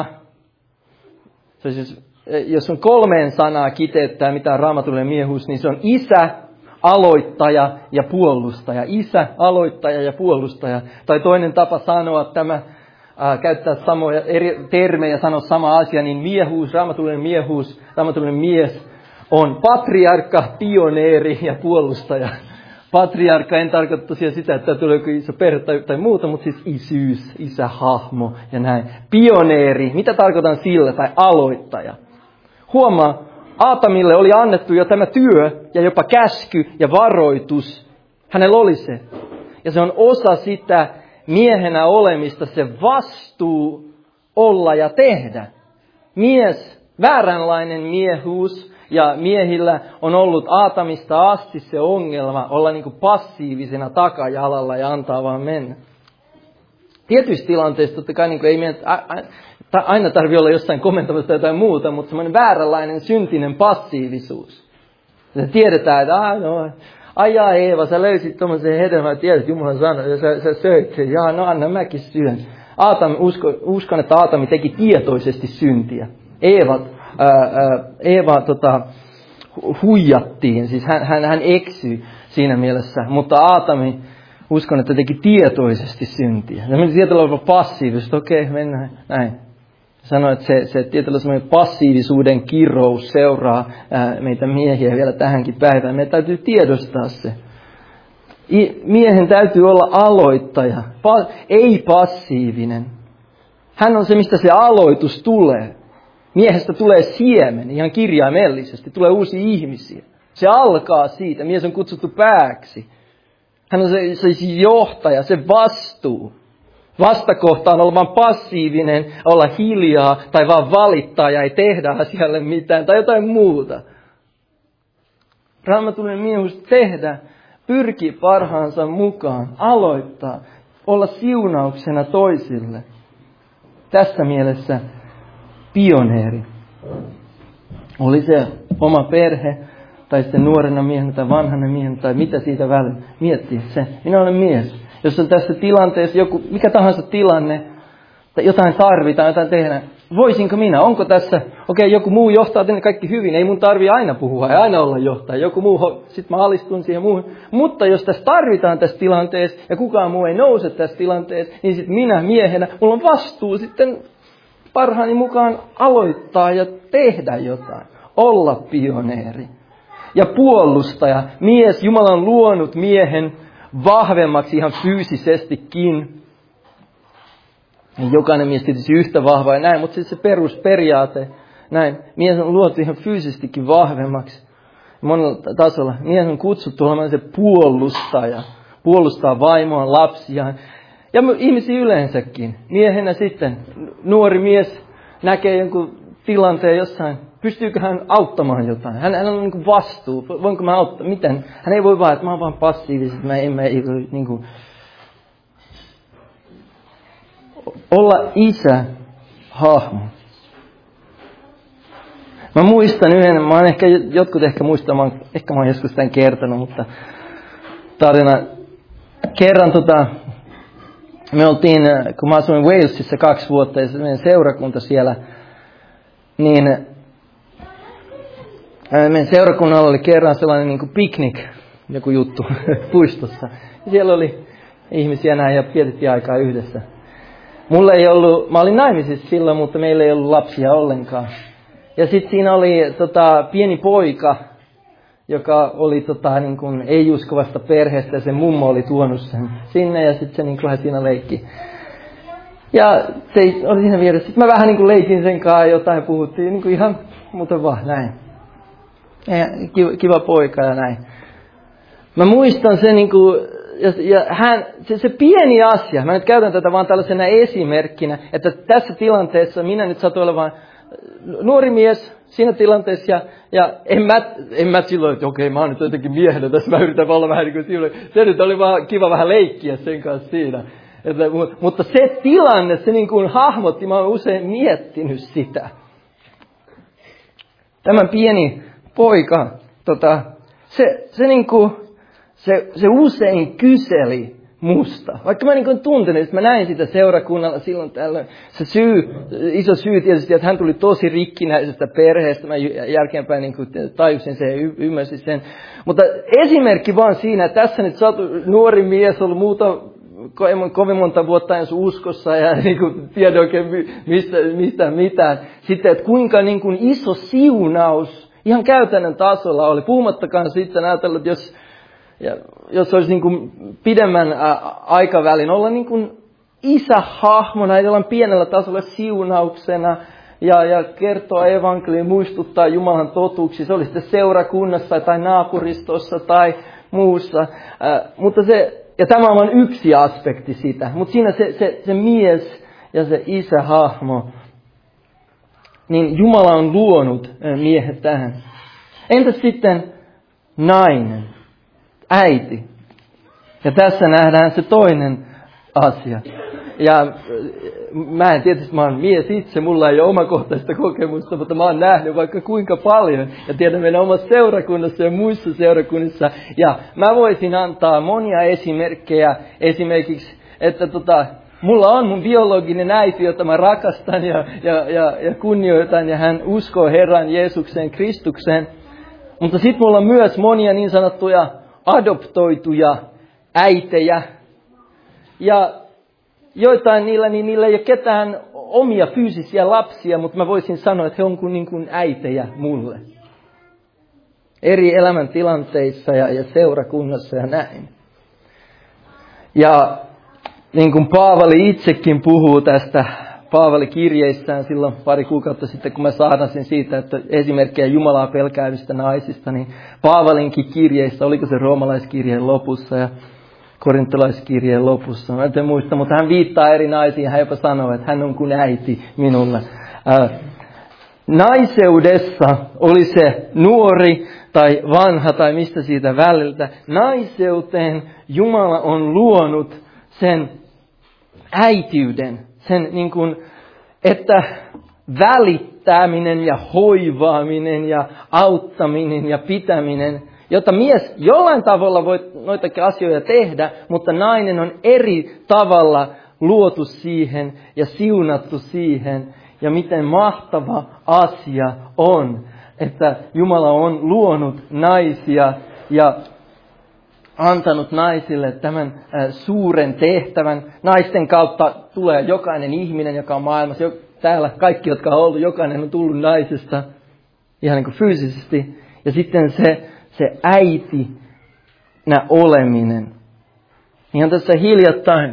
siis, jos on kolmeen sanaa kiteyttää, mitä on raamatullinen miehuus, niin se on isä, aloittaja ja puolustaja. Isä, aloittaja ja puolustaja. Tai toinen tapa sanoa tämä, Äh, käyttää samoja eri termejä, sanoa sama asia, niin miehuus, raamatullinen miehuus, raamatullinen mies on patriarkka, pioneeri ja puolustaja. Patriarkka en tarkoita tosiaan sitä, että tulee joku iso perhe tai, tai muuta, mutta siis isyys, isähahmo ja näin. Pioneeri, mitä tarkoitan sillä, tai aloittaja. Huomaa, Aatamille oli annettu jo tämä työ ja jopa käsky ja varoitus. Hänellä oli se. Ja se on osa sitä miehenä olemista, se vastuu olla ja tehdä. Mies, vääränlainen miehuus, ja miehillä on ollut Aatamista asti se ongelma olla niin kuin passiivisena takajalalla ja antaa vaan mennä. Tietyissä tilanteissa totta kai niin kuin ei meidän, aina tarvitse olla jossain komentamassa jotain muuta, mutta semmoinen vääränlainen syntinen passiivisuus. Ja tiedetään, että ah, no, ajaa Eeva, sä löysit tommosen hedelmän, ja tiedät Jumalan sanan, ja sä, sä söit sen. Jaa, no anna mäkin syön. Aatam, usko, uskon, että Aatami teki tietoisesti syntiä. Eeva, ää, ää, Eeva tota, huijattiin, siis hän, hän, hän eksyi siinä mielessä. Mutta Aatami, uskon, että teki tietoisesti syntiä. Ja meni tietyllä olla passiivisesti, okei, okay, mennään näin. Sanoi, että se, se tietyllä semmoinen passiivisuuden kirous seuraa ää, meitä miehiä vielä tähänkin päivään. Meidän täytyy tiedostaa se. I, miehen täytyy olla aloittaja, pa, ei passiivinen. Hän on se, mistä se aloitus tulee. Miehestä tulee siemen, ihan kirjaimellisesti. Tulee uusia ihmisiä. Se alkaa siitä. Mies on kutsuttu pääksi. Hän on se, se johtaja, se vastuu. Vastakohta on olla vaan passiivinen, olla hiljaa tai vaan valittaa ja ei tehdä asialle mitään tai jotain muuta. Raamatullinen miehuus tehdä, pyrkii parhaansa mukaan, aloittaa, olla siunauksena toisille. Tässä mielessä pioneeri. Oli se oma perhe tai sitten nuorena miehenä tai vanhana miehenä tai mitä siitä välillä. Miettii se, minä olen mies. Jos on tässä tilanteessa joku, mikä tahansa tilanne, tai jotain tarvitaan, jotain tehdään, voisinko minä, onko tässä, okei, okay, joku muu johtaa tänne kaikki hyvin, ei mun tarvitse aina puhua ja aina olla johtaja, joku muu, sitten mä alistun siihen muuhun. Mutta jos tässä tarvitaan tässä tilanteessa ja kukaan muu ei nouse tässä tilanteessa, niin sitten minä miehenä, mulla on vastuu sitten parhaani mukaan aloittaa ja tehdä jotain, olla pioneeri. Ja puolustaja, mies, Jumala on luonut miehen vahvemmaksi ihan fyysisestikin. Jokainen mies tietysti yhtä vahva ja näin, mutta siis se perusperiaate, näin. Mies on luotu ihan fyysisestikin vahvemmaksi. Monella tasolla. Mies on kutsuttu olemaan se puolustaja. Puolustaa vaimoaan, lapsiaan. Ja ihmisiä yleensäkin. Miehenä sitten nuori mies näkee jonkun tilanteen jossain. Pystyykö hän auttamaan jotain? Hän, hän on niin kuin vastuu. Voinko mä auttaa? Miten? Hän ei voi vaan, että mä oon vaan passiivisesti. Mä en, mä ei, niin kuin olla isä hahmo. Mä muistan yhden, mä oon ehkä, jotkut ehkä muistamaan, ehkä mä oon joskus tämän kertonut, mutta tarina. Kerran tota, me oltiin, kun mä asuin Walesissa kaksi vuotta ja meidän seurakunta siellä, niin Meidän seurakunnalla oli kerran sellainen niin kuin piknik, joku juttu puistossa. Ja siellä oli ihmisiä näin ja vietettiin aikaa yhdessä. Mulla ei ollut, mä olin naimisissa silloin, mutta meillä ei ollut lapsia ollenkaan. Ja sitten siinä oli tota, pieni poika, joka oli tota, niin kuin ei-uskovasta perheestä ja sen mummo oli tuonut sen sinne ja sitten se niin kuin hän siinä leikki. Ja se oli siinä vieressä. Sitten mä vähän niin kuin leikin sen kanssa jotain, puhuttiin niin kuin ihan muuten vaan näin. Ja kiva, kiva poika ja näin. Mä muistan sen niin kuin, ja, ja hän, se, se pieni asia, mä nyt käytän tätä vaan tällaisena esimerkkinä, että tässä tilanteessa minä nyt satun olemaan nuori mies siinä tilanteessa ja, ja en, mä, en mä silloin, että okei, mä oon nyt jotenkin miehenä tässä, mä yritän olla vähän niin kuin silloin. Se nyt oli vaan kiva vähän leikkiä sen kanssa siinä. Että, mutta se tilanne, se niin kuin hahmotti, mä oon usein miettinyt sitä. Tämä pieni poika, tota, se, se, niin kuin, se, se usein kyseli musta. Vaikka mä niin kuin tuntenut, että mä näin sitä seurakunnalla silloin tällöin. Se syy, iso syy tietysti, että hän tuli tosi rikkinäisestä perheestä. Mä jälkeenpäin niin kuin tajusin sen ja y- ymmärsin sen. Mutta esimerkki vaan siinä, että tässä nyt sä oot nuori mies, ollut muuta kovin monta vuotta ensin uskossa ja niin kuin tiedä oikein mistä, mistä mitään. Sitten, että kuinka niin kuin iso siunaus ihan käytännön tasolla oli. Puhumattakaan sitten ajatella, että jos, ja, jos olisi niin kuin pidemmän ä, aikavälin olla niin kuin isähahmona, jollain pienellä tasolla siunauksena ja, ja kertoa evankeliin, muistuttaa Jumalan totuuksia. Se oli sitten seurakunnassa tai naapuristossa tai muussa. Ä, mutta se, ja tämä on vain yksi aspekti sitä. Mutta siinä se, se, se mies ja se isähahmo, niin Jumala on luonut miehet tähän. Entäs sitten nainen, äiti? Ja tässä nähdään se toinen asia. Ja mä en tietysti, mä oon mies itse, mulla ei ole omakohtaista kokemusta, mutta mä oon nähnyt vaikka kuinka paljon. Ja tiedän meidän omassa seurakunnassa ja muissa seurakunnissa. Ja mä voisin antaa monia esimerkkejä, esimerkiksi, että tota, mulla on mun biologinen äiti, jota mä rakastan ja, ja, ja, ja kunnioitan, ja hän uskoo Herran Jeesukseen, Kristukseen. Mutta sitten mulla on myös monia niin sanottuja adoptoituja äitejä. Ja joitain niillä, niin niillä ei ole ketään omia fyysisiä lapsia, mutta mä voisin sanoa, että he on kuin, niin kuin äitejä mulle. Eri elämäntilanteissa ja, ja seurakunnassa ja näin. Ja niin kuin Paavali itsekin puhuu tästä Paavali kirjeissään silloin pari kuukautta sitten, kun mä saadasin siitä, että esimerkkejä Jumalaa pelkäävistä naisista, niin Paavalinkin kirjeissä, oliko se roomalaiskirjeen lopussa ja korintolaiskirjeen lopussa, mä en muista, mutta hän viittaa eri naisiin, hän jopa sanoo, että hän on kuin äiti minulle. Ää, naiseudessa oli se nuori tai vanha tai mistä siitä väliltä, naiseuteen Jumala on luonut sen äitiyden, sen niin kuin, että välittäminen ja hoivaaminen ja auttaminen ja pitäminen, jota mies jollain tavalla voi noitakin asioita tehdä, mutta nainen on eri tavalla luotu siihen ja siunattu siihen. Ja miten mahtava asia on, että Jumala on luonut naisia ja antanut naisille tämän suuren tehtävän. Naisten kautta tulee jokainen ihminen, joka on maailmassa. Täällä kaikki, jotka on ollut, jokainen on tullut naisesta ihan niin kuin fyysisesti. Ja sitten se, se äitinä oleminen. Ihan tässä hiljattain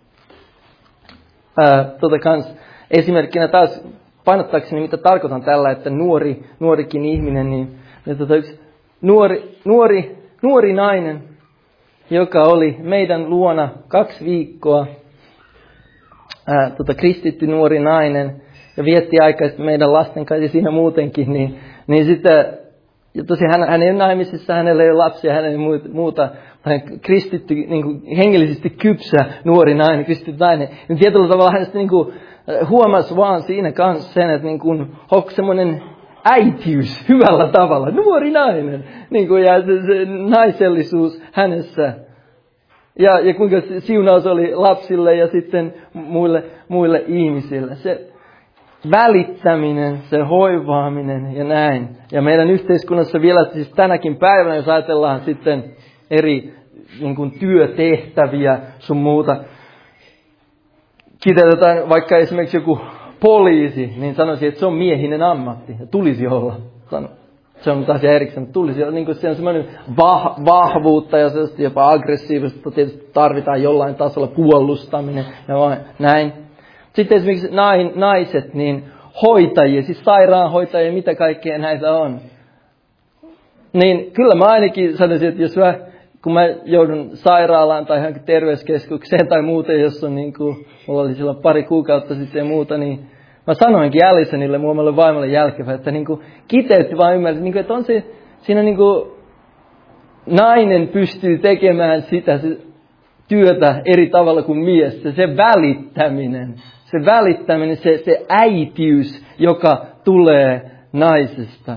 ää, tota kans, esimerkkinä taas painottaakseni, mitä tarkoitan tällä, että nuori, nuorikin ihminen, niin, niin tota yksi nuori, nuori, nuori nainen, joka oli meidän luona kaksi viikkoa, ää, tota, kristitty nuori nainen, ja vietti aikaa meidän lasten kanssa ja siinä muutenkin, niin, niin sitten, ja tosiaan hän, hän ei ole naimisissa, hänellä ei ole lapsia, hänellä ei ole muuta, hän kristitty, niin kuin hengellisesti kypsä nuori nainen, kristitty nainen, niin tietyllä tavalla hänestä niin kuin huomasi vaan siinä kanssa sen, että niin kuin, onko semmoinen äitiys hyvällä tavalla, nuori nainen, niin kuin, ja se, se naisellisuus hänessä. Ja, ja kuinka siunaus oli lapsille ja sitten muille, muille ihmisille. Se, välittäminen, se hoivaaminen ja näin. Ja meidän yhteiskunnassa vielä siis tänäkin päivänä, jos ajatellaan sitten eri niin kuin työtehtäviä sun muuta, kiteytetään vaikka esimerkiksi joku poliisi, niin sanoisin, että se on miehinen ammatti ja tulisi olla. Se on taas erikseen, mutta tulisi olla, niin kuin se on semmoinen vah, vahvuutta ja jopa aggressiivista, tietysti tarvitaan jollain tasolla puolustaminen ja näin. Sitten esimerkiksi naiset, niin hoitajia, siis sairaanhoitajia, mitä kaikkea näitä on. Niin kyllä mä ainakin sanoisin, että jos mä, kun mä joudun sairaalaan tai johonkin terveyskeskukseen tai muuten, jos on niin kuin, mulla oli silloin pari kuukautta sitten ja muuta, niin mä sanoinkin Alisonille, muomalle vaimolle jälkeenpäin, että niin kuin kiteytti vaan ymmärsin, niin kuin, että on se, siinä niin kuin nainen pystyy tekemään sitä se työtä eri tavalla kuin mies. Se, se välittäminen, se välittäminen, se, se äitiys, joka tulee naisesta.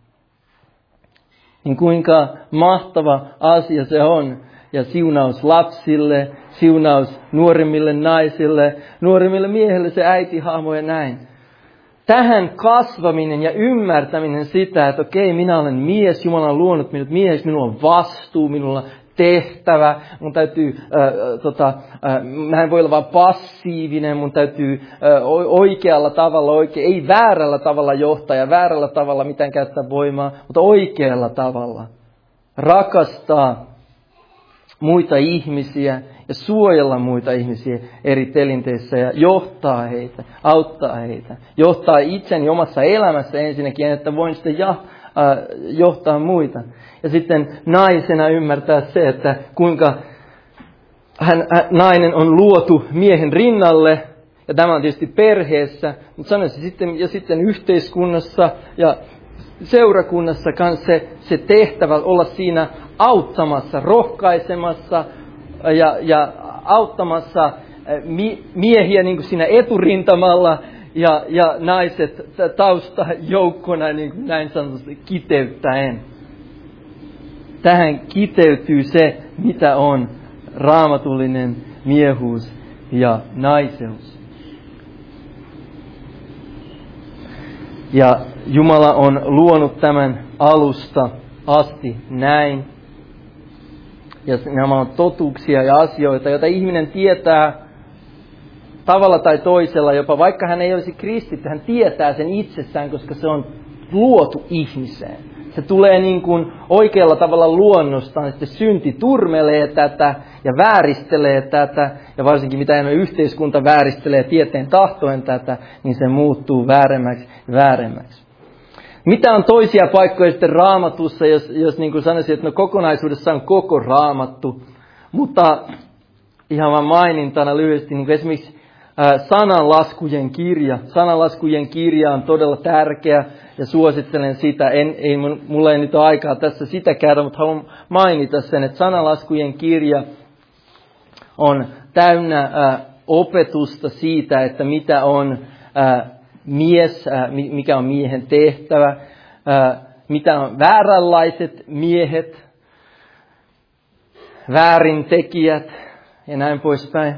Niin kuinka mahtava asia se on. Ja siunaus lapsille, siunaus nuoremmille naisille, nuoremmille miehille se äitihahmo ja näin. Tähän kasvaminen ja ymmärtäminen sitä, että okei, minä olen mies, Jumala on luonut minut mieheksi, minulla on vastuu, minulla on tehtävä, mun täytyy, äh, tota, äh, mä en voi olla vaan passiivinen, mun täytyy äh, oikealla tavalla, oikein, ei väärällä tavalla johtaa ja väärällä tavalla mitään käyttää voimaa, mutta oikealla tavalla rakastaa muita ihmisiä ja suojella muita ihmisiä eri telinteissä ja johtaa heitä, auttaa heitä, johtaa itseni omassa elämässä ensinnäkin, että voin sitten ja, äh, johtaa muita. Ja sitten naisena ymmärtää se, että kuinka hän, äh, nainen on luotu miehen rinnalle, ja tämä on tietysti perheessä, mutta sanoisin sitten, ja sitten yhteiskunnassa ja seurakunnassa kanssa se, se tehtävä olla siinä auttamassa, rohkaisemassa ja, ja auttamassa miehiä niin kuin siinä eturintamalla ja, ja naiset taustajoukkona niin kuin näin sanotusti kiteyttäen. Tähän kiteytyy se, mitä on raamatullinen miehuus ja naiseus. Ja Jumala on luonut tämän alusta asti näin. Ja nämä on totuuksia ja asioita, joita ihminen tietää tavalla tai toisella, jopa vaikka hän ei olisi kristitty, hän tietää sen itsessään, koska se on luotu ihmiseen. Se tulee niin kuin oikealla tavalla luonnostaan, sitten synti turmelee tätä ja vääristelee tätä, ja varsinkin mitä enemmän yhteiskunta vääristelee tieteen tahtoen tätä, niin se muuttuu vääremmäksi ja vääremmäksi. Mitä on toisia paikkoja sitten Raamatussa, jos, jos niin kuin sanoisin, että no kokonaisuudessa on koko Raamattu, mutta ihan vain mainintana lyhyesti, niin kuin esimerkiksi ää, sananlaskujen kirja. Sananlaskujen kirja on todella tärkeä ja suosittelen sitä. En, ei, mulla ei nyt ole aikaa tässä sitä käydä, mutta haluan mainita sen, että sananlaskujen kirja on täynnä ää, opetusta siitä, että mitä on ää, mies, äh, mikä on miehen tehtävä, äh, mitä on vääränlaiset miehet, väärintekijät ja näin poispäin.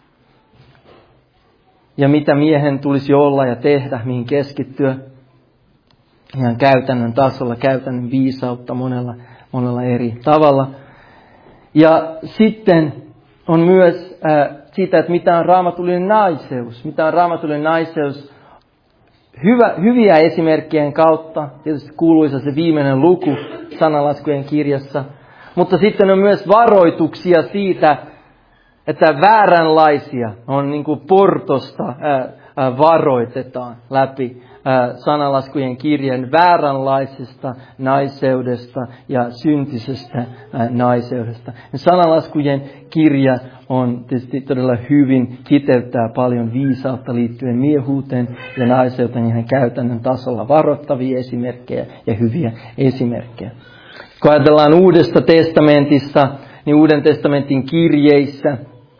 Ja mitä miehen tulisi olla ja tehdä, mihin keskittyä. Ihan käytännön tasolla, käytännön viisautta monella, monella eri tavalla. Ja sitten on myös äh, siitä, että mitä on raamatullinen naiseus. Mitä on raamatullinen naiseus. Hyvä, hyviä esimerkkien kautta, tietysti kuuluisa se viimeinen luku sananlaskujen kirjassa, mutta sitten on myös varoituksia siitä, että vääränlaisia on niin kuin portosta ää, ää, varoitetaan läpi ää, sananlaskujen kirjan vääränlaisesta naiseudesta ja syntisestä ää, naiseudesta. Ja sananlaskujen kirja on tietysti todella hyvin, kiteyttää paljon viisautta liittyen miehuuteen ja naiseuteen ihan käytännön tasolla varoittavia esimerkkejä ja hyviä esimerkkejä. Kun ajatellaan Uudesta testamentista, niin Uuden testamentin kirjeissä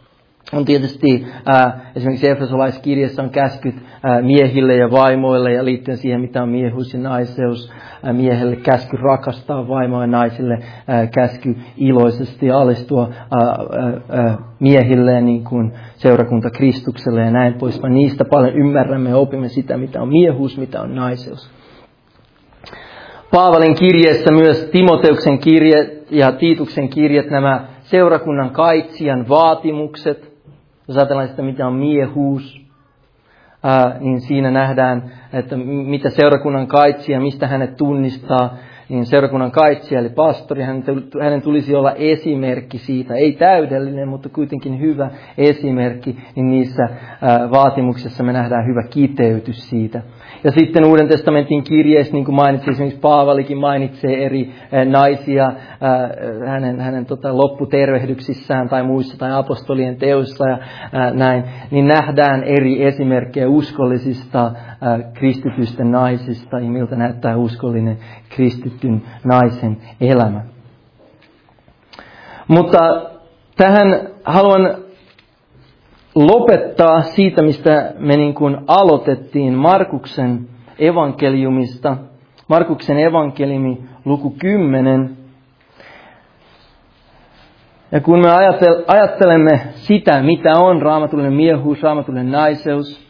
on tietysti äh, esimerkiksi Efesolaiskirjassa on käskyt äh, miehille ja vaimoille ja liittyen siihen, mitä on miehuus ja naiseus. Äh, miehelle käsky rakastaa vaimoa ja naisille äh, käsky iloisesti alistua äh, äh, äh, miehille niin kuin seurakunta Kristukselle ja näin pois. Vaan niistä paljon ymmärrämme ja opimme sitä, mitä on miehuus, mitä on naiseus. Paavalin kirjeessä myös Timoteuksen kirje ja Tiituksen kirjet, nämä seurakunnan kaitsijan vaatimukset. Jos ajatellaan sitä, mitä on miehuus, ää, niin siinä nähdään, että mitä seurakunnan kaitsija, mistä hänet tunnistaa. Niin seurakunnan kaitsija, eli pastori, hänen tulisi olla esimerkki siitä. Ei täydellinen, mutta kuitenkin hyvä esimerkki. Niin niissä ää, vaatimuksissa me nähdään hyvä kiteytys siitä. Ja sitten Uuden testamentin kirjeissä, niin kuin mainitsin, esimerkiksi Paavalikin mainitsee eri ää, naisia ää, hänen, hänen tota, lopputervehdyksissään tai muissa tai apostolien teoissa ja ää, näin. Niin nähdään eri esimerkkejä uskollisista ää, kristitysten naisista ja miltä näyttää uskollinen kristityn naisen elämä. Mutta tähän haluan lopettaa siitä, mistä me niin kuin aloitettiin Markuksen evankeliumista. Markuksen evankeliumi luku kymmenen. Ja kun me ajattelemme sitä, mitä on raamatullinen miehuus, raamatullinen naiseus,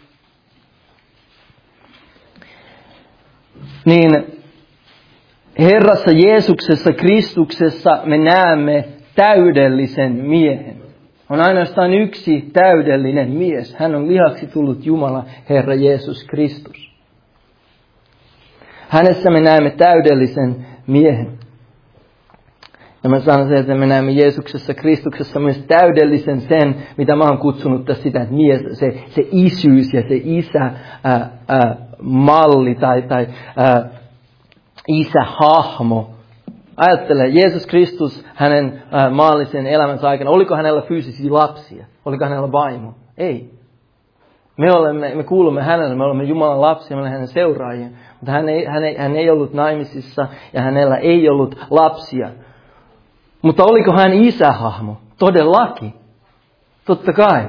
niin Herrassa Jeesuksessa, Kristuksessa me näemme täydellisen miehen. On ainoastaan yksi täydellinen mies. Hän on lihaksi tullut Jumala, Herra Jeesus Kristus. Hänessä me näemme täydellisen miehen. Ja mä sanon sen, että me näemme Jeesuksessa, Kristuksessa myös täydellisen sen, mitä mä oon kutsunut tässä sitä, että mies, se, se isyys ja se isä ää, ää, malli tai, tai ää, isähahmo. Ajattele, Jeesus Kristus hänen ää, maallisen elämänsä aikana, oliko hänellä fyysisiä lapsia? Oliko hänellä vaimo? Ei. Me, olemme, me kuulumme hänelle, me olemme Jumalan lapsia, me olemme hänen seuraajia. Mutta hän ei, hän, ei, hän ei ollut naimisissa ja hänellä ei ollut lapsia. Mutta oliko hän isähahmo? Todellakin. Totta kai.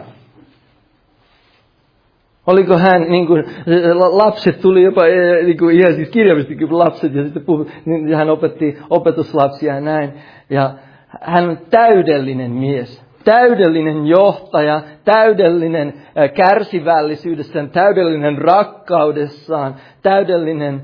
Oliko hän, niin kuin, lapset tuli jopa, niin kuin ihan siis kirjaimisesti lapset, ja sitten puhui, niin hän opetti opetuslapsia ja näin. Ja hän on täydellinen mies, täydellinen johtaja, täydellinen kärsivällisyydessään, täydellinen rakkaudessaan, täydellinen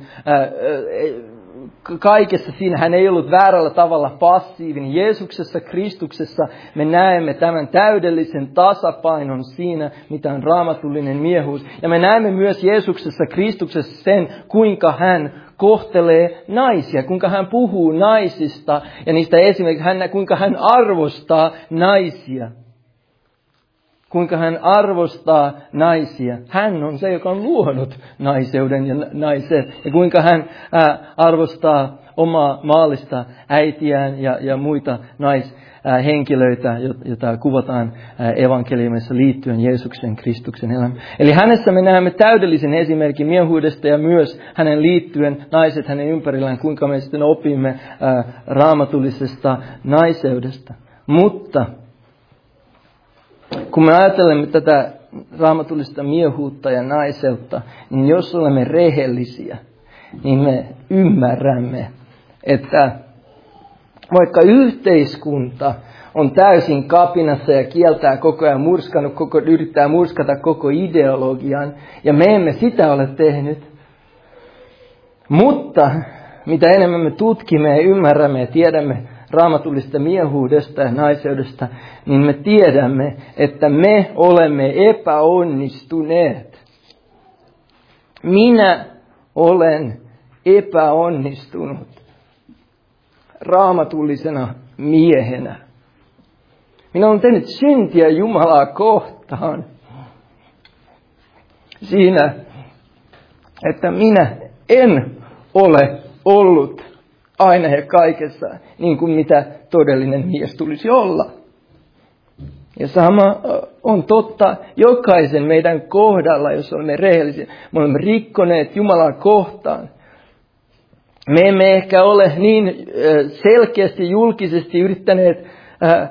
kaikessa siinä. Hän ei ollut väärällä tavalla passiivinen. Jeesuksessa, Kristuksessa me näemme tämän täydellisen tasapainon siinä, mitä on raamatullinen miehuus. Ja me näemme myös Jeesuksessa, Kristuksessa sen, kuinka hän kohtelee naisia, kuinka hän puhuu naisista ja niistä esimerkiksi, hän, kuinka hän arvostaa naisia. Kuinka hän arvostaa naisia. Hän on se, joka on luonut naiseuden ja naiset. Ja kuinka hän ää, arvostaa omaa maallista äitiään ja, ja muita naishenkilöitä, joita kuvataan evankeliumissa liittyen Jeesuksen Kristuksen elämään. Eli hänessä me näemme täydellisen esimerkin miehuudesta ja myös hänen liittyen naiset hänen ympärillään, kuinka me sitten opimme ää, raamatullisesta naiseudesta. Mutta kun me ajattelemme tätä raamatullista miehuutta ja naiseutta, niin jos olemme rehellisiä, niin me ymmärrämme, että vaikka yhteiskunta on täysin kapinassa ja kieltää koko ajan murskannut, koko, yrittää murskata koko ideologian, ja me emme sitä ole tehnyt, mutta mitä enemmän me tutkimme ja ymmärrämme ja tiedämme raamatullista miehuudesta ja naiseudesta, niin me tiedämme, että me olemme epäonnistuneet. Minä olen epäonnistunut raamatullisena miehenä. Minä olen tehnyt syntiä Jumalaa kohtaan siinä, että minä en ole ollut aina ja kaikessa niin kuin mitä todellinen mies tulisi olla. Ja sama on totta jokaisen meidän kohdalla, jos olemme rehellisiä. Me olemme rikkoneet Jumalaa kohtaan. Me emme ehkä ole niin selkeästi julkisesti yrittäneet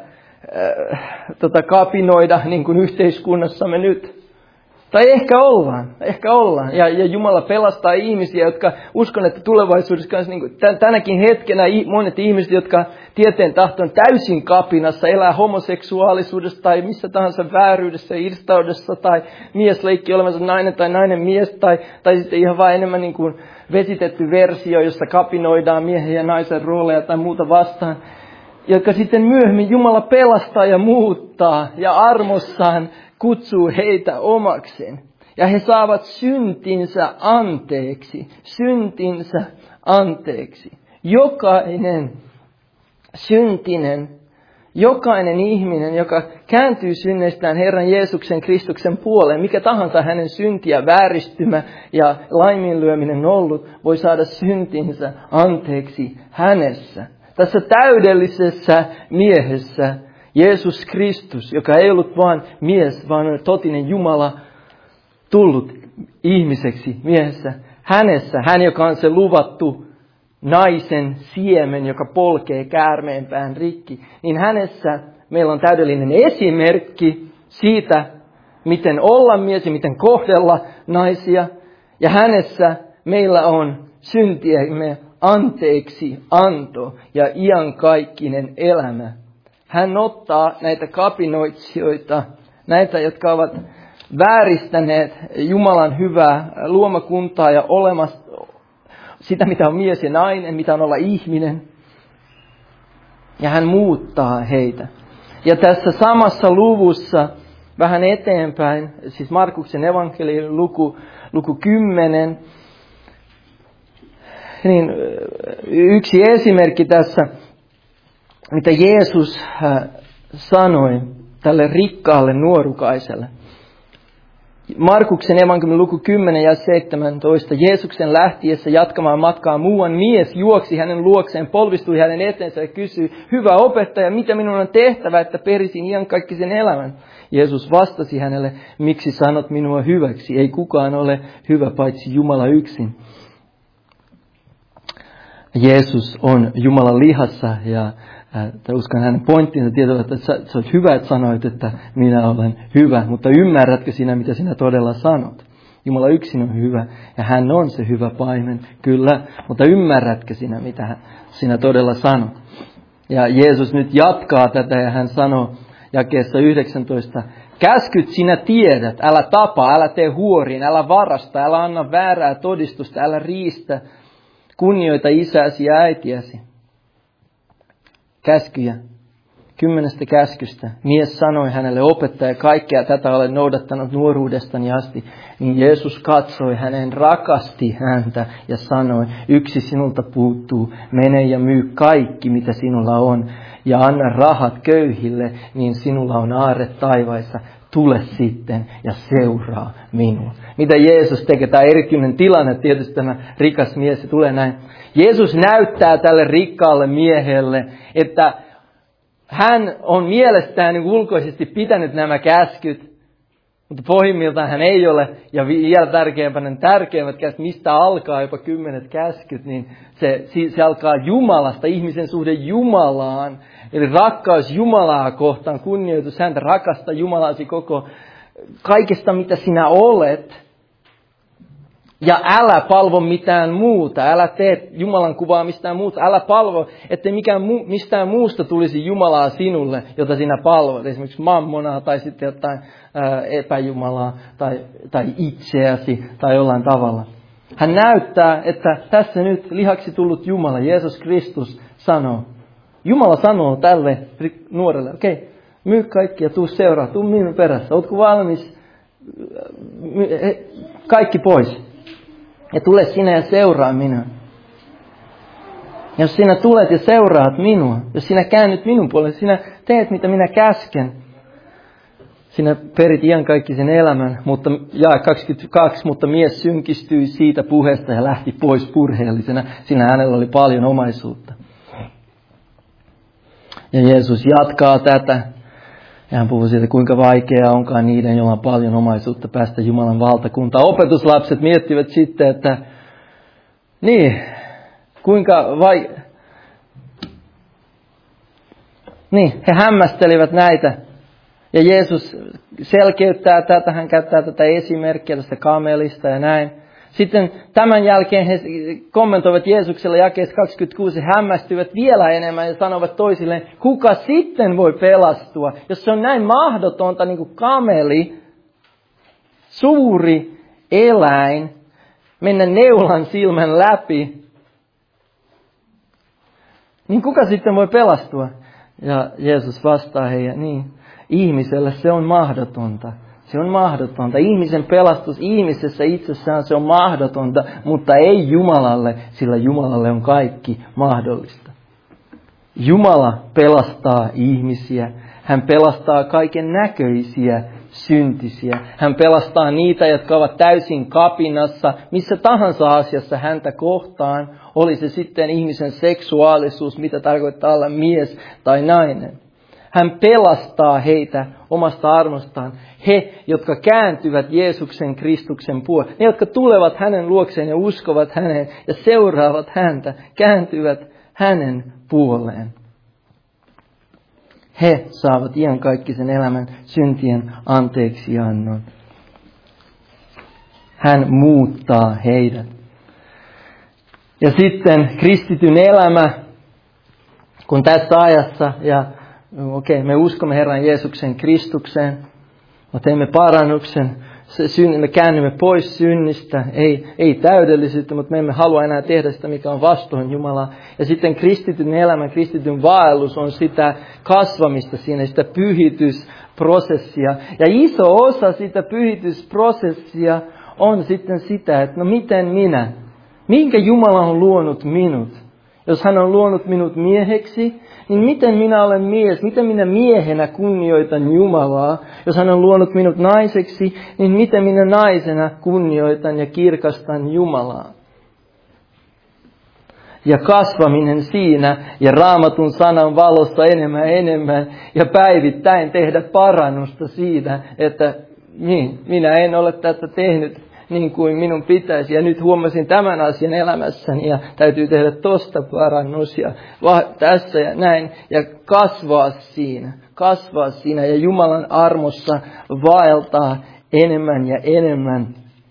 äh, tota, kapinoida niin kuin yhteiskunnassamme nyt. Tai ehkä ollaan, ehkä ollaan. Ja, ja Jumala pelastaa ihmisiä, jotka uskon, että tulevaisuudessa kanssa, niin kuin tänäkin hetkenä monet ihmiset, jotka tieteen tahtoon täysin kapinassa, elää homoseksuaalisuudessa tai missä tahansa vääryydessä, irstaudessa tai mies leikki olevansa nainen tai nainen mies tai, tai sitten ihan vain enemmän niin kuin vesitetty versio, jossa kapinoidaan miehen ja naisen rooleja tai muuta vastaan, jotka sitten myöhemmin Jumala pelastaa ja muuttaa ja armossaan kutsuu heitä omakseen. Ja he saavat syntinsä anteeksi. Syntinsä anteeksi. Jokainen syntinen, jokainen ihminen, joka kääntyy synneistään Herran Jeesuksen Kristuksen puoleen, mikä tahansa hänen syntiä, vääristymä ja laiminlyöminen ollut, voi saada syntinsä anteeksi hänessä. Tässä täydellisessä miehessä Jeesus Kristus, joka ei ollut vain mies, vaan totinen Jumala, tullut ihmiseksi miehessä. Hänessä, hän joka on se luvattu naisen siemen, joka polkee käärmeenpään rikki, niin hänessä meillä on täydellinen esimerkki siitä, miten olla mies ja miten kohdella naisia. Ja hänessä meillä on syntiemme anteeksi anto ja iankaikkinen elämä. Hän ottaa näitä kapinoitsijoita, näitä, jotka ovat vääristäneet Jumalan hyvää luomakuntaa ja olemassa sitä, mitä on mies ja nainen, mitä on olla ihminen. Ja hän muuttaa heitä. Ja tässä samassa luvussa vähän eteenpäin, siis Markuksen evankeliin luku, luku kymmenen, niin yksi esimerkki tässä, mitä Jeesus sanoi tälle rikkaalle nuorukaiselle. Markuksen evankeliumin luku kymmenen ja seitsemäntoista. Jeesuksen lähtiessä jatkamaan matkaa muuan mies juoksi hänen luokseen, polvistui hänen eteensä ja kysyi, hyvä opettaja, mitä minun on tehtävä, että perisin iankaikkisen elämän? Jeesus vastasi hänelle, miksi sanot minua hyväksi? Ei kukaan ole hyvä paitsi Jumala yksin. Jeesus on Jumalan lihassa ja äh, uskon hänen pointtinsa tietoa, että sä, sä olet hyvä, että sanoit, että minä olen hyvä, mutta ymmärrätkö sinä, mitä sinä todella sanot? Jumala yksin on hyvä ja hän on se hyvä paimen, kyllä, mutta ymmärrätkö sinä, mitä sinä todella sanot? Ja Jeesus nyt jatkaa tätä ja hän sanoo jakeessa yhdeksäntoista, käskyt sinä tiedät, älä tapa, älä tee huoriin, älä varasta, älä anna väärää todistusta, älä riistä, kunnioita isäsi ja äitiäsi. Käskyjä. Kymmenestä käskystä. Mies sanoi hänelle, opettaja, kaikkea tätä olen noudattanut nuoruudestani asti. Niin Jeesus katsoi hänen, rakasti häntä ja sanoi, yksi sinulta puuttuu, mene ja myy kaikki mitä sinulla on. Ja anna rahat köyhille, niin sinulla on aarre taivaissa. Tule sitten ja seuraa minua. Mitä Jeesus tekee? Tämä erityinen tilanne, tietysti tämä rikas mies, se tulee näin. Jeesus näyttää tälle rikkaalle miehelle, että hän on mielestään niin ulkoisesti pitänyt nämä käskyt, mutta pohjimmiltaan hän ei ole. Ja vielä tärkeämpänä tärkeimmät käskyt, mistä alkaa jopa kymmenet käskyt, niin se, se alkaa Jumalasta, ihmisen suhde Jumalaan. Eli rakkaus Jumalaa kohtaan, kunnioitus häntä, rakasta Jumalasi koko kaikesta mitä sinä olet. Ja älä palvo mitään muuta, älä tee Jumalan kuvaa mistään muuta, älä palvo, ettei mikään mu- mistään muusta tulisi Jumalaa sinulle, jota sinä palvot. Esimerkiksi mammonaa tai sitten jotain ää, epäjumalaa tai, tai itseäsi tai jollain tavalla. Hän näyttää, että tässä nyt lihaksi tullut Jumala, Jeesus Kristus sanoo, Jumala sanoo tälle nuorelle, okei, okay, myy kaikki ja tuu seuraa, tuu minun perässä. Ootko valmis? Kaikki pois. Ja tule sinä ja seuraa minua. Jos sinä tulet ja seuraat minua, jos sinä käännyt minun puolelle, sinä teet mitä minä käsken. Sinä perit iankaikkisen elämän, mutta jae kaksikymmentäkaksi, mutta mies synkistyi siitä puheesta ja lähti pois purheellisena, sillä hänellä oli paljon omaisuutta. Ja Jeesus jatkaa tätä. Ja hän puhuu siitä, kuinka vaikeaa onkaan niiden, joilla on paljon omaisuutta, päästä Jumalan valtakuntaan. Opetuslapset miettivät sitten, että niin, kuinka vai... Niin, he hämmästelivät näitä. Ja Jeesus selkeyttää tätä, hän käyttää tätä esimerkkiä tästä kamelista ja näin. Sitten tämän jälkeen he kommentoivat Jeesukselle jakeessa kaksikymmentäkuusi, hämmästyvät vielä enemmän ja sanovat toisilleen, kuka sitten voi pelastua, jos se on näin mahdotonta niin kuin kameli, suuri eläin, mennä neulan silmän läpi, niin kuka sitten voi pelastua? Ja Jeesus vastaa heille, niin, ihmiselle se on mahdotonta. Se on mahdotonta. Ihmisen pelastus ihmisessä itsessään se on mahdotonta, mutta ei Jumalalle, sillä Jumalalle on kaikki mahdollista. Jumala pelastaa ihmisiä. Hän pelastaa kaiken näköisiä syntisiä. Hän pelastaa niitä, jotka ovat täysin kapinassa, missä tahansa asiassa häntä kohtaan. Oli se sitten ihmisen seksuaalisuus, mitä tarkoittaa olla mies tai nainen. Hän pelastaa heitä omasta armostaan. He, jotka kääntyvät Jeesuksen Kristuksen puoleen. Ne, jotka tulevat hänen luokseen ja uskovat häneen ja seuraavat häntä, kääntyvät hänen puoleen. He saavat iankaikkisen elämän syntien anteeksiannon. Hän muuttaa heidät. Ja sitten kristityn elämä, kun tässä ajassa, ja okei, okay, me uskomme Herran Jeesuksen Kristukseen, me teemme parannuksen, me käännymme pois synnistä, ei, ei täydellisyyttä, mutta me emme halua enää tehdä sitä, mikä on vastoin Jumalaa. Ja sitten kristityn elämä, kristityn vaellus on sitä kasvamista siinä, sitä pyhitysprosessia. Ja iso osa sitä pyhitysprosessia on sitten sitä, että no miten minä, minkä Jumala on luonut minut? Jos hän on luonut minut mieheksi, niin miten minä olen mies? Miten minä miehenä kunnioitan Jumalaa? Jos hän on luonut minut naiseksi, niin miten minä naisena kunnioitan ja kirkastan Jumalaa? Ja kasvaminen siinä ja Raamatun sanan valossa enemmän enemmän ja päivittäin tehdä parannusta siitä, että niin, minä en ole tätä tehnyt niin kuin minun pitäisi. Ja nyt huomasin tämän asian elämässäni ja täytyy tehdä tosta parannus ja va- tässä ja näin. Ja kasvaa siinä, kasvaa siinä ja Jumalan armossa vaeltaa enemmän ja enemmän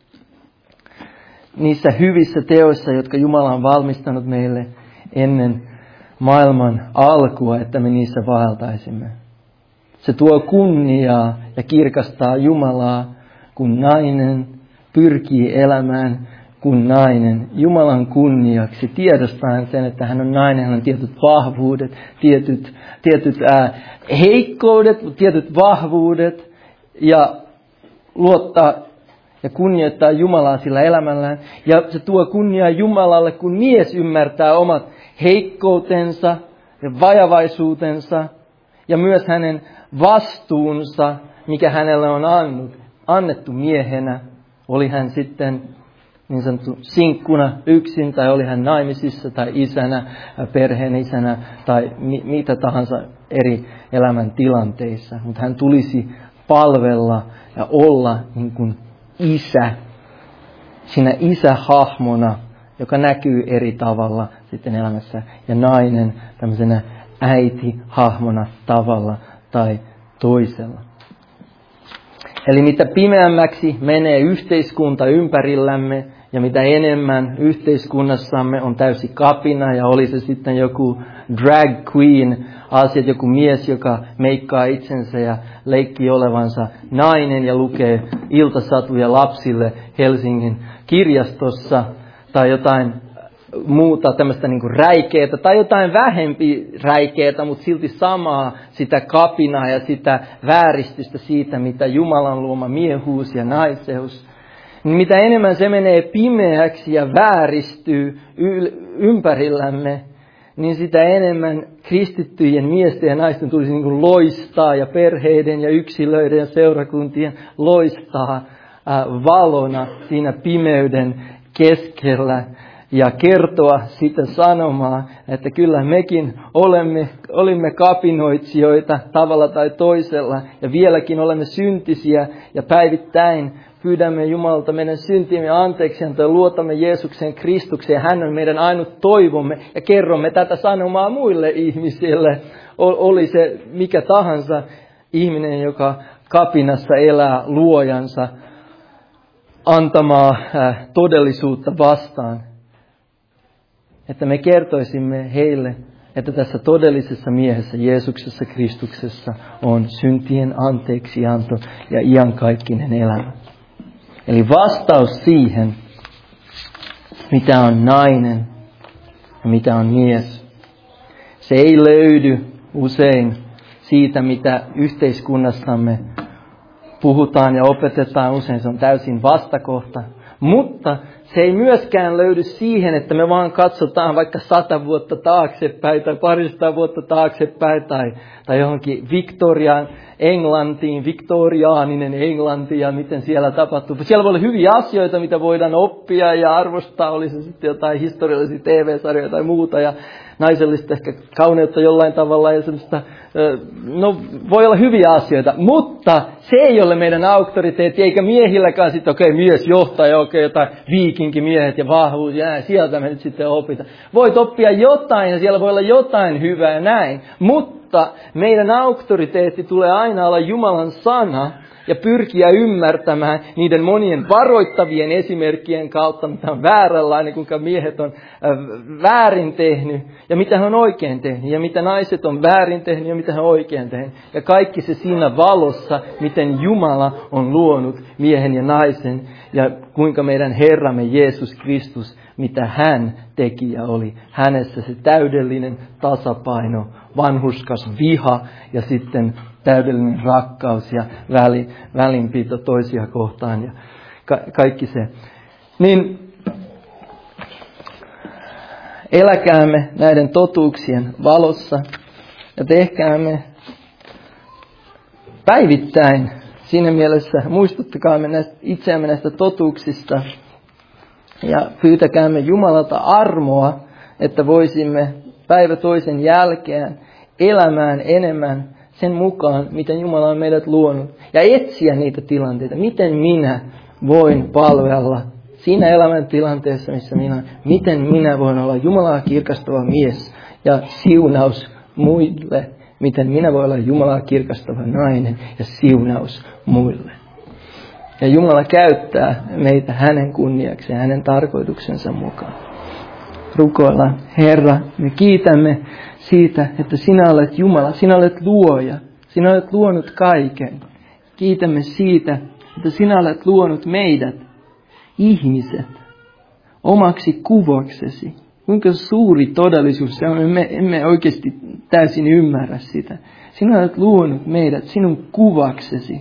niissä hyvissä teoissa, jotka Jumala on valmistanut meille ennen maailman alkua, että me niissä vaeltaisimme. Se tuo kunniaa ja kirkastaa Jumalaa, kun nainen pyrkii elämään kuin nainen Jumalan kunniaksi, tiedostaen sen, että hän on nainen, hän on tietyt vahvuudet, tietyt, tietyt ää, heikkoudet, tietyt vahvuudet ja luottaa ja kunnioittaa Jumalaa sillä elämällään. Ja se tuo kunniaa Jumalalle, kun mies ymmärtää omat heikkoutensa ja vajavaisuutensa ja myös hänen vastuunsa, mikä hänelle on annut, annettu miehenä. Oli hän sitten niin sanottu sinkkuna yksin, tai oli hän naimisissa, tai isänä, perheen isänä, tai mi- mitä tahansa eri elämän tilanteissa. Mutta hän tulisi palvella ja olla niin kuin isä, siinä isähahmona, joka näkyy eri tavalla sitten elämässä. Ja nainen tämmöisenä äitihahmona tavalla tai toisella. Eli mitä pimeämmäksi menee yhteiskunta ympärillämme ja mitä enemmän yhteiskunnassamme on täysi kapina ja oli se sitten joku drag queen, asiat joku mies, joka meikkaa itsensä ja leikkii olevansa nainen ja lukee iltasatuja lapsille Helsingin kirjastossa tai jotain muuta tämmöistä niin kuin räikeetä tai jotain vähempi räikeetä, mutta silti samaa sitä kapinaa ja sitä vääristystä siitä, mitä Jumalan luoma miehuus ja naiseus. Niin mitä enemmän se menee pimeäksi ja vääristyy ympärillämme, niin sitä enemmän kristittyjen miesten ja naisten tulisi niin kuin loistaa ja perheiden ja yksilöiden ja seurakuntien loistaa ää, valona siinä pimeyden keskellä. ja kertoa sitä sanomaa, että kyllä mekin olemme, olimme kapinoitsijoita tavalla tai toisella ja vieläkin olemme syntisiä ja päivittäin pyydämme Jumalalta meidän syntiemme anteeksi ja luotamme Jeesuksen Kristukseen. Hän on meidän ainut toivomme ja kerromme tätä sanomaa muille ihmisille. Oli se mikä tahansa ihminen, joka kapinassa elää luojansa antamaa todellisuutta vastaan. Että me kertoisimme heille, että tässä todellisessa miehessä, Jeesuksessa Kristuksessa, on syntien anteeksianto ja iankaikkinen elämä. Eli vastaus siihen, mitä on nainen ja mitä on mies, se ei löydy usein siitä, mitä yhteiskunnassamme puhutaan ja opetetaan. Usein se on täysin vastakohta. Mutta se ei myöskään löydy siihen, että me vaan katsotaan vaikka sata vuotta taaksepäin tai parista vuotta taaksepäin tai, tai johonkin Victoriaan, Englantiin, viktoriaaninen Englanti ja miten siellä tapahtuu. Siellä voi olla hyviä asioita, mitä voidaan oppia ja arvostaa, oli se sitten jotain historiallisia T V-sarjoja tai muuta ja naisellista ehkä kauneutta jollain tavalla ja semmoista, no voi olla hyviä asioita, mutta se ei ole meidän auktoriteetti, eikä miehilläkään sitten, okei, okay, mies johtaja, okei, okay, jotain viikinkimiehet ja vahvuus, ja sieltä me nyt sitten opitaan. Voit oppia jotain ja siellä voi olla jotain hyvää ja näin, mutta meidän auktoriteetti tulee aina olla Jumalan sana ja pyrkiä ymmärtämään niiden monien varoittavien esimerkkien kautta, mitä on vääränlainen, kuinka miehet on väärin tehnyt ja mitä hän on oikein tehnyt ja mitä naiset on väärin tehnyt ja mitä hän on oikein tehnyt. Ja kaikki se siinä valossa, miten Jumala on luonut miehen ja naisen ja kuinka meidän Herramme Jeesus Kristus, mitä hän teki ja oli hänessä se täydellinen tasapaino, vanhurskas viha ja sitten täydellinen rakkaus ja väli, välinpito toisia kohtaan ja ka- kaikki se. Niin eläkäämme näiden totuuksien valossa ja tehkäämme päivittäin siinä mielessä, muistuttakaamme näistä, itseämme näistä totuuksista ja pyytäkäämme Jumalalta armoa, että voisimme päivä toisen jälkeen elämään enemmän sen mukaan, miten Jumala on meidät luonut. Ja etsiä niitä tilanteita. Miten minä voin palvella siinä elämäntilanteessa, missä minä olen. Miten minä voin olla Jumalaa kirkastava mies ja siunaus muille. Miten minä voin olla Jumalaa kirkastava nainen ja siunaus muille. Ja Jumala käyttää meitä hänen kunniaksi ja hänen tarkoituksensa mukaan. Rukoillaan, Herra, me kiitämme siitä, että sinä olet Jumala, sinä olet luoja, sinä olet luonut kaiken. Kiitämme siitä, että sinä olet luonut meidät, ihmiset, omaksi kuvaksesi. Kuinka suuri todellisuus se on, me emme oikeasti täysin ymmärrä sitä. Sinä olet luonut meidät sinun kuvaksesi.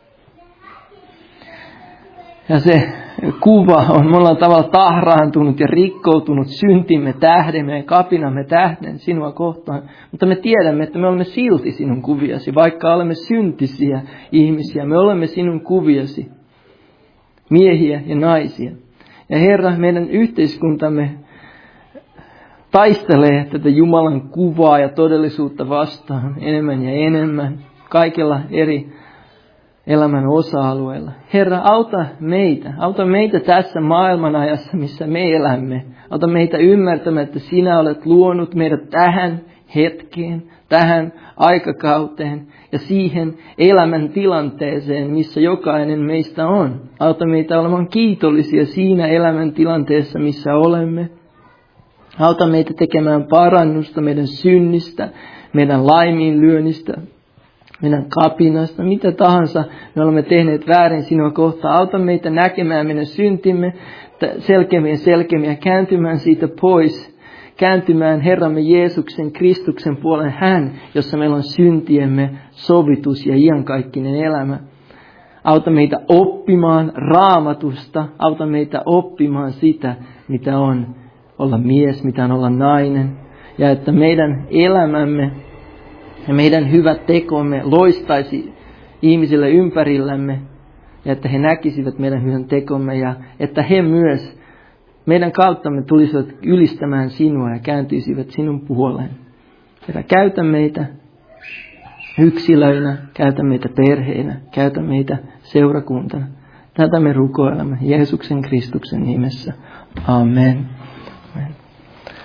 Ja se kuva on monella tavalla tahraantunut ja rikkoutunut syntimme tähden, meidän kapinamme tähden sinua kohtaan. Mutta me tiedämme, että me olemme silti sinun kuviasi, vaikka olemme syntisiä ihmisiä. Me olemme sinun kuviasi, miehiä ja naisia. Ja Herra, meidän yhteiskuntamme taistelee tätä Jumalan kuvaa ja todellisuutta vastaan enemmän ja enemmän kaikilla eri elämän osa-alueilla. Herra, auta meitä. Auta meitä tässä maailmanajassa, missä me elämme. Auta meitä ymmärtämään, että sinä olet luonut meidät tähän hetkeen, tähän aikakauteen ja siihen elämän tilanteeseen, missä jokainen meistä on. Auta meitä olemaan kiitollisia siinä elämän tilanteessa, missä olemme. Auta meitä tekemään parannusta meidän synnistä, meidän laiminlyönnistä, meidän kapinasta, mitä tahansa me olemme tehneet väärin sinua kohtaan. Auta meitä näkemään meidän syntimme selkeämmin ja selkeämmin ja kääntymään siitä pois. Kääntymään Herramme Jeesuksen Kristuksen puolen hän, jossa meillä on syntiemme sovitus ja iankaikkinen elämä. Auta meitä oppimaan Raamatusta. Auta meitä oppimaan sitä, mitä on olla mies, mitä on olla nainen. Ja että meidän elämämme ja meidän hyvät tekomme loistaisi ihmisille ympärillämme. Ja että he näkisivät meidän hyvän tekomme ja että he myös meidän kauttamme tulisivat ylistämään sinua ja kääntyisivät sinun puoleen. Herra, käytä meitä yksilöinä, käytä meitä perheinä, käytä meitä seurakuntana. Tätä me rukoilemme Jeesuksen Kristuksen nimessä. Amen.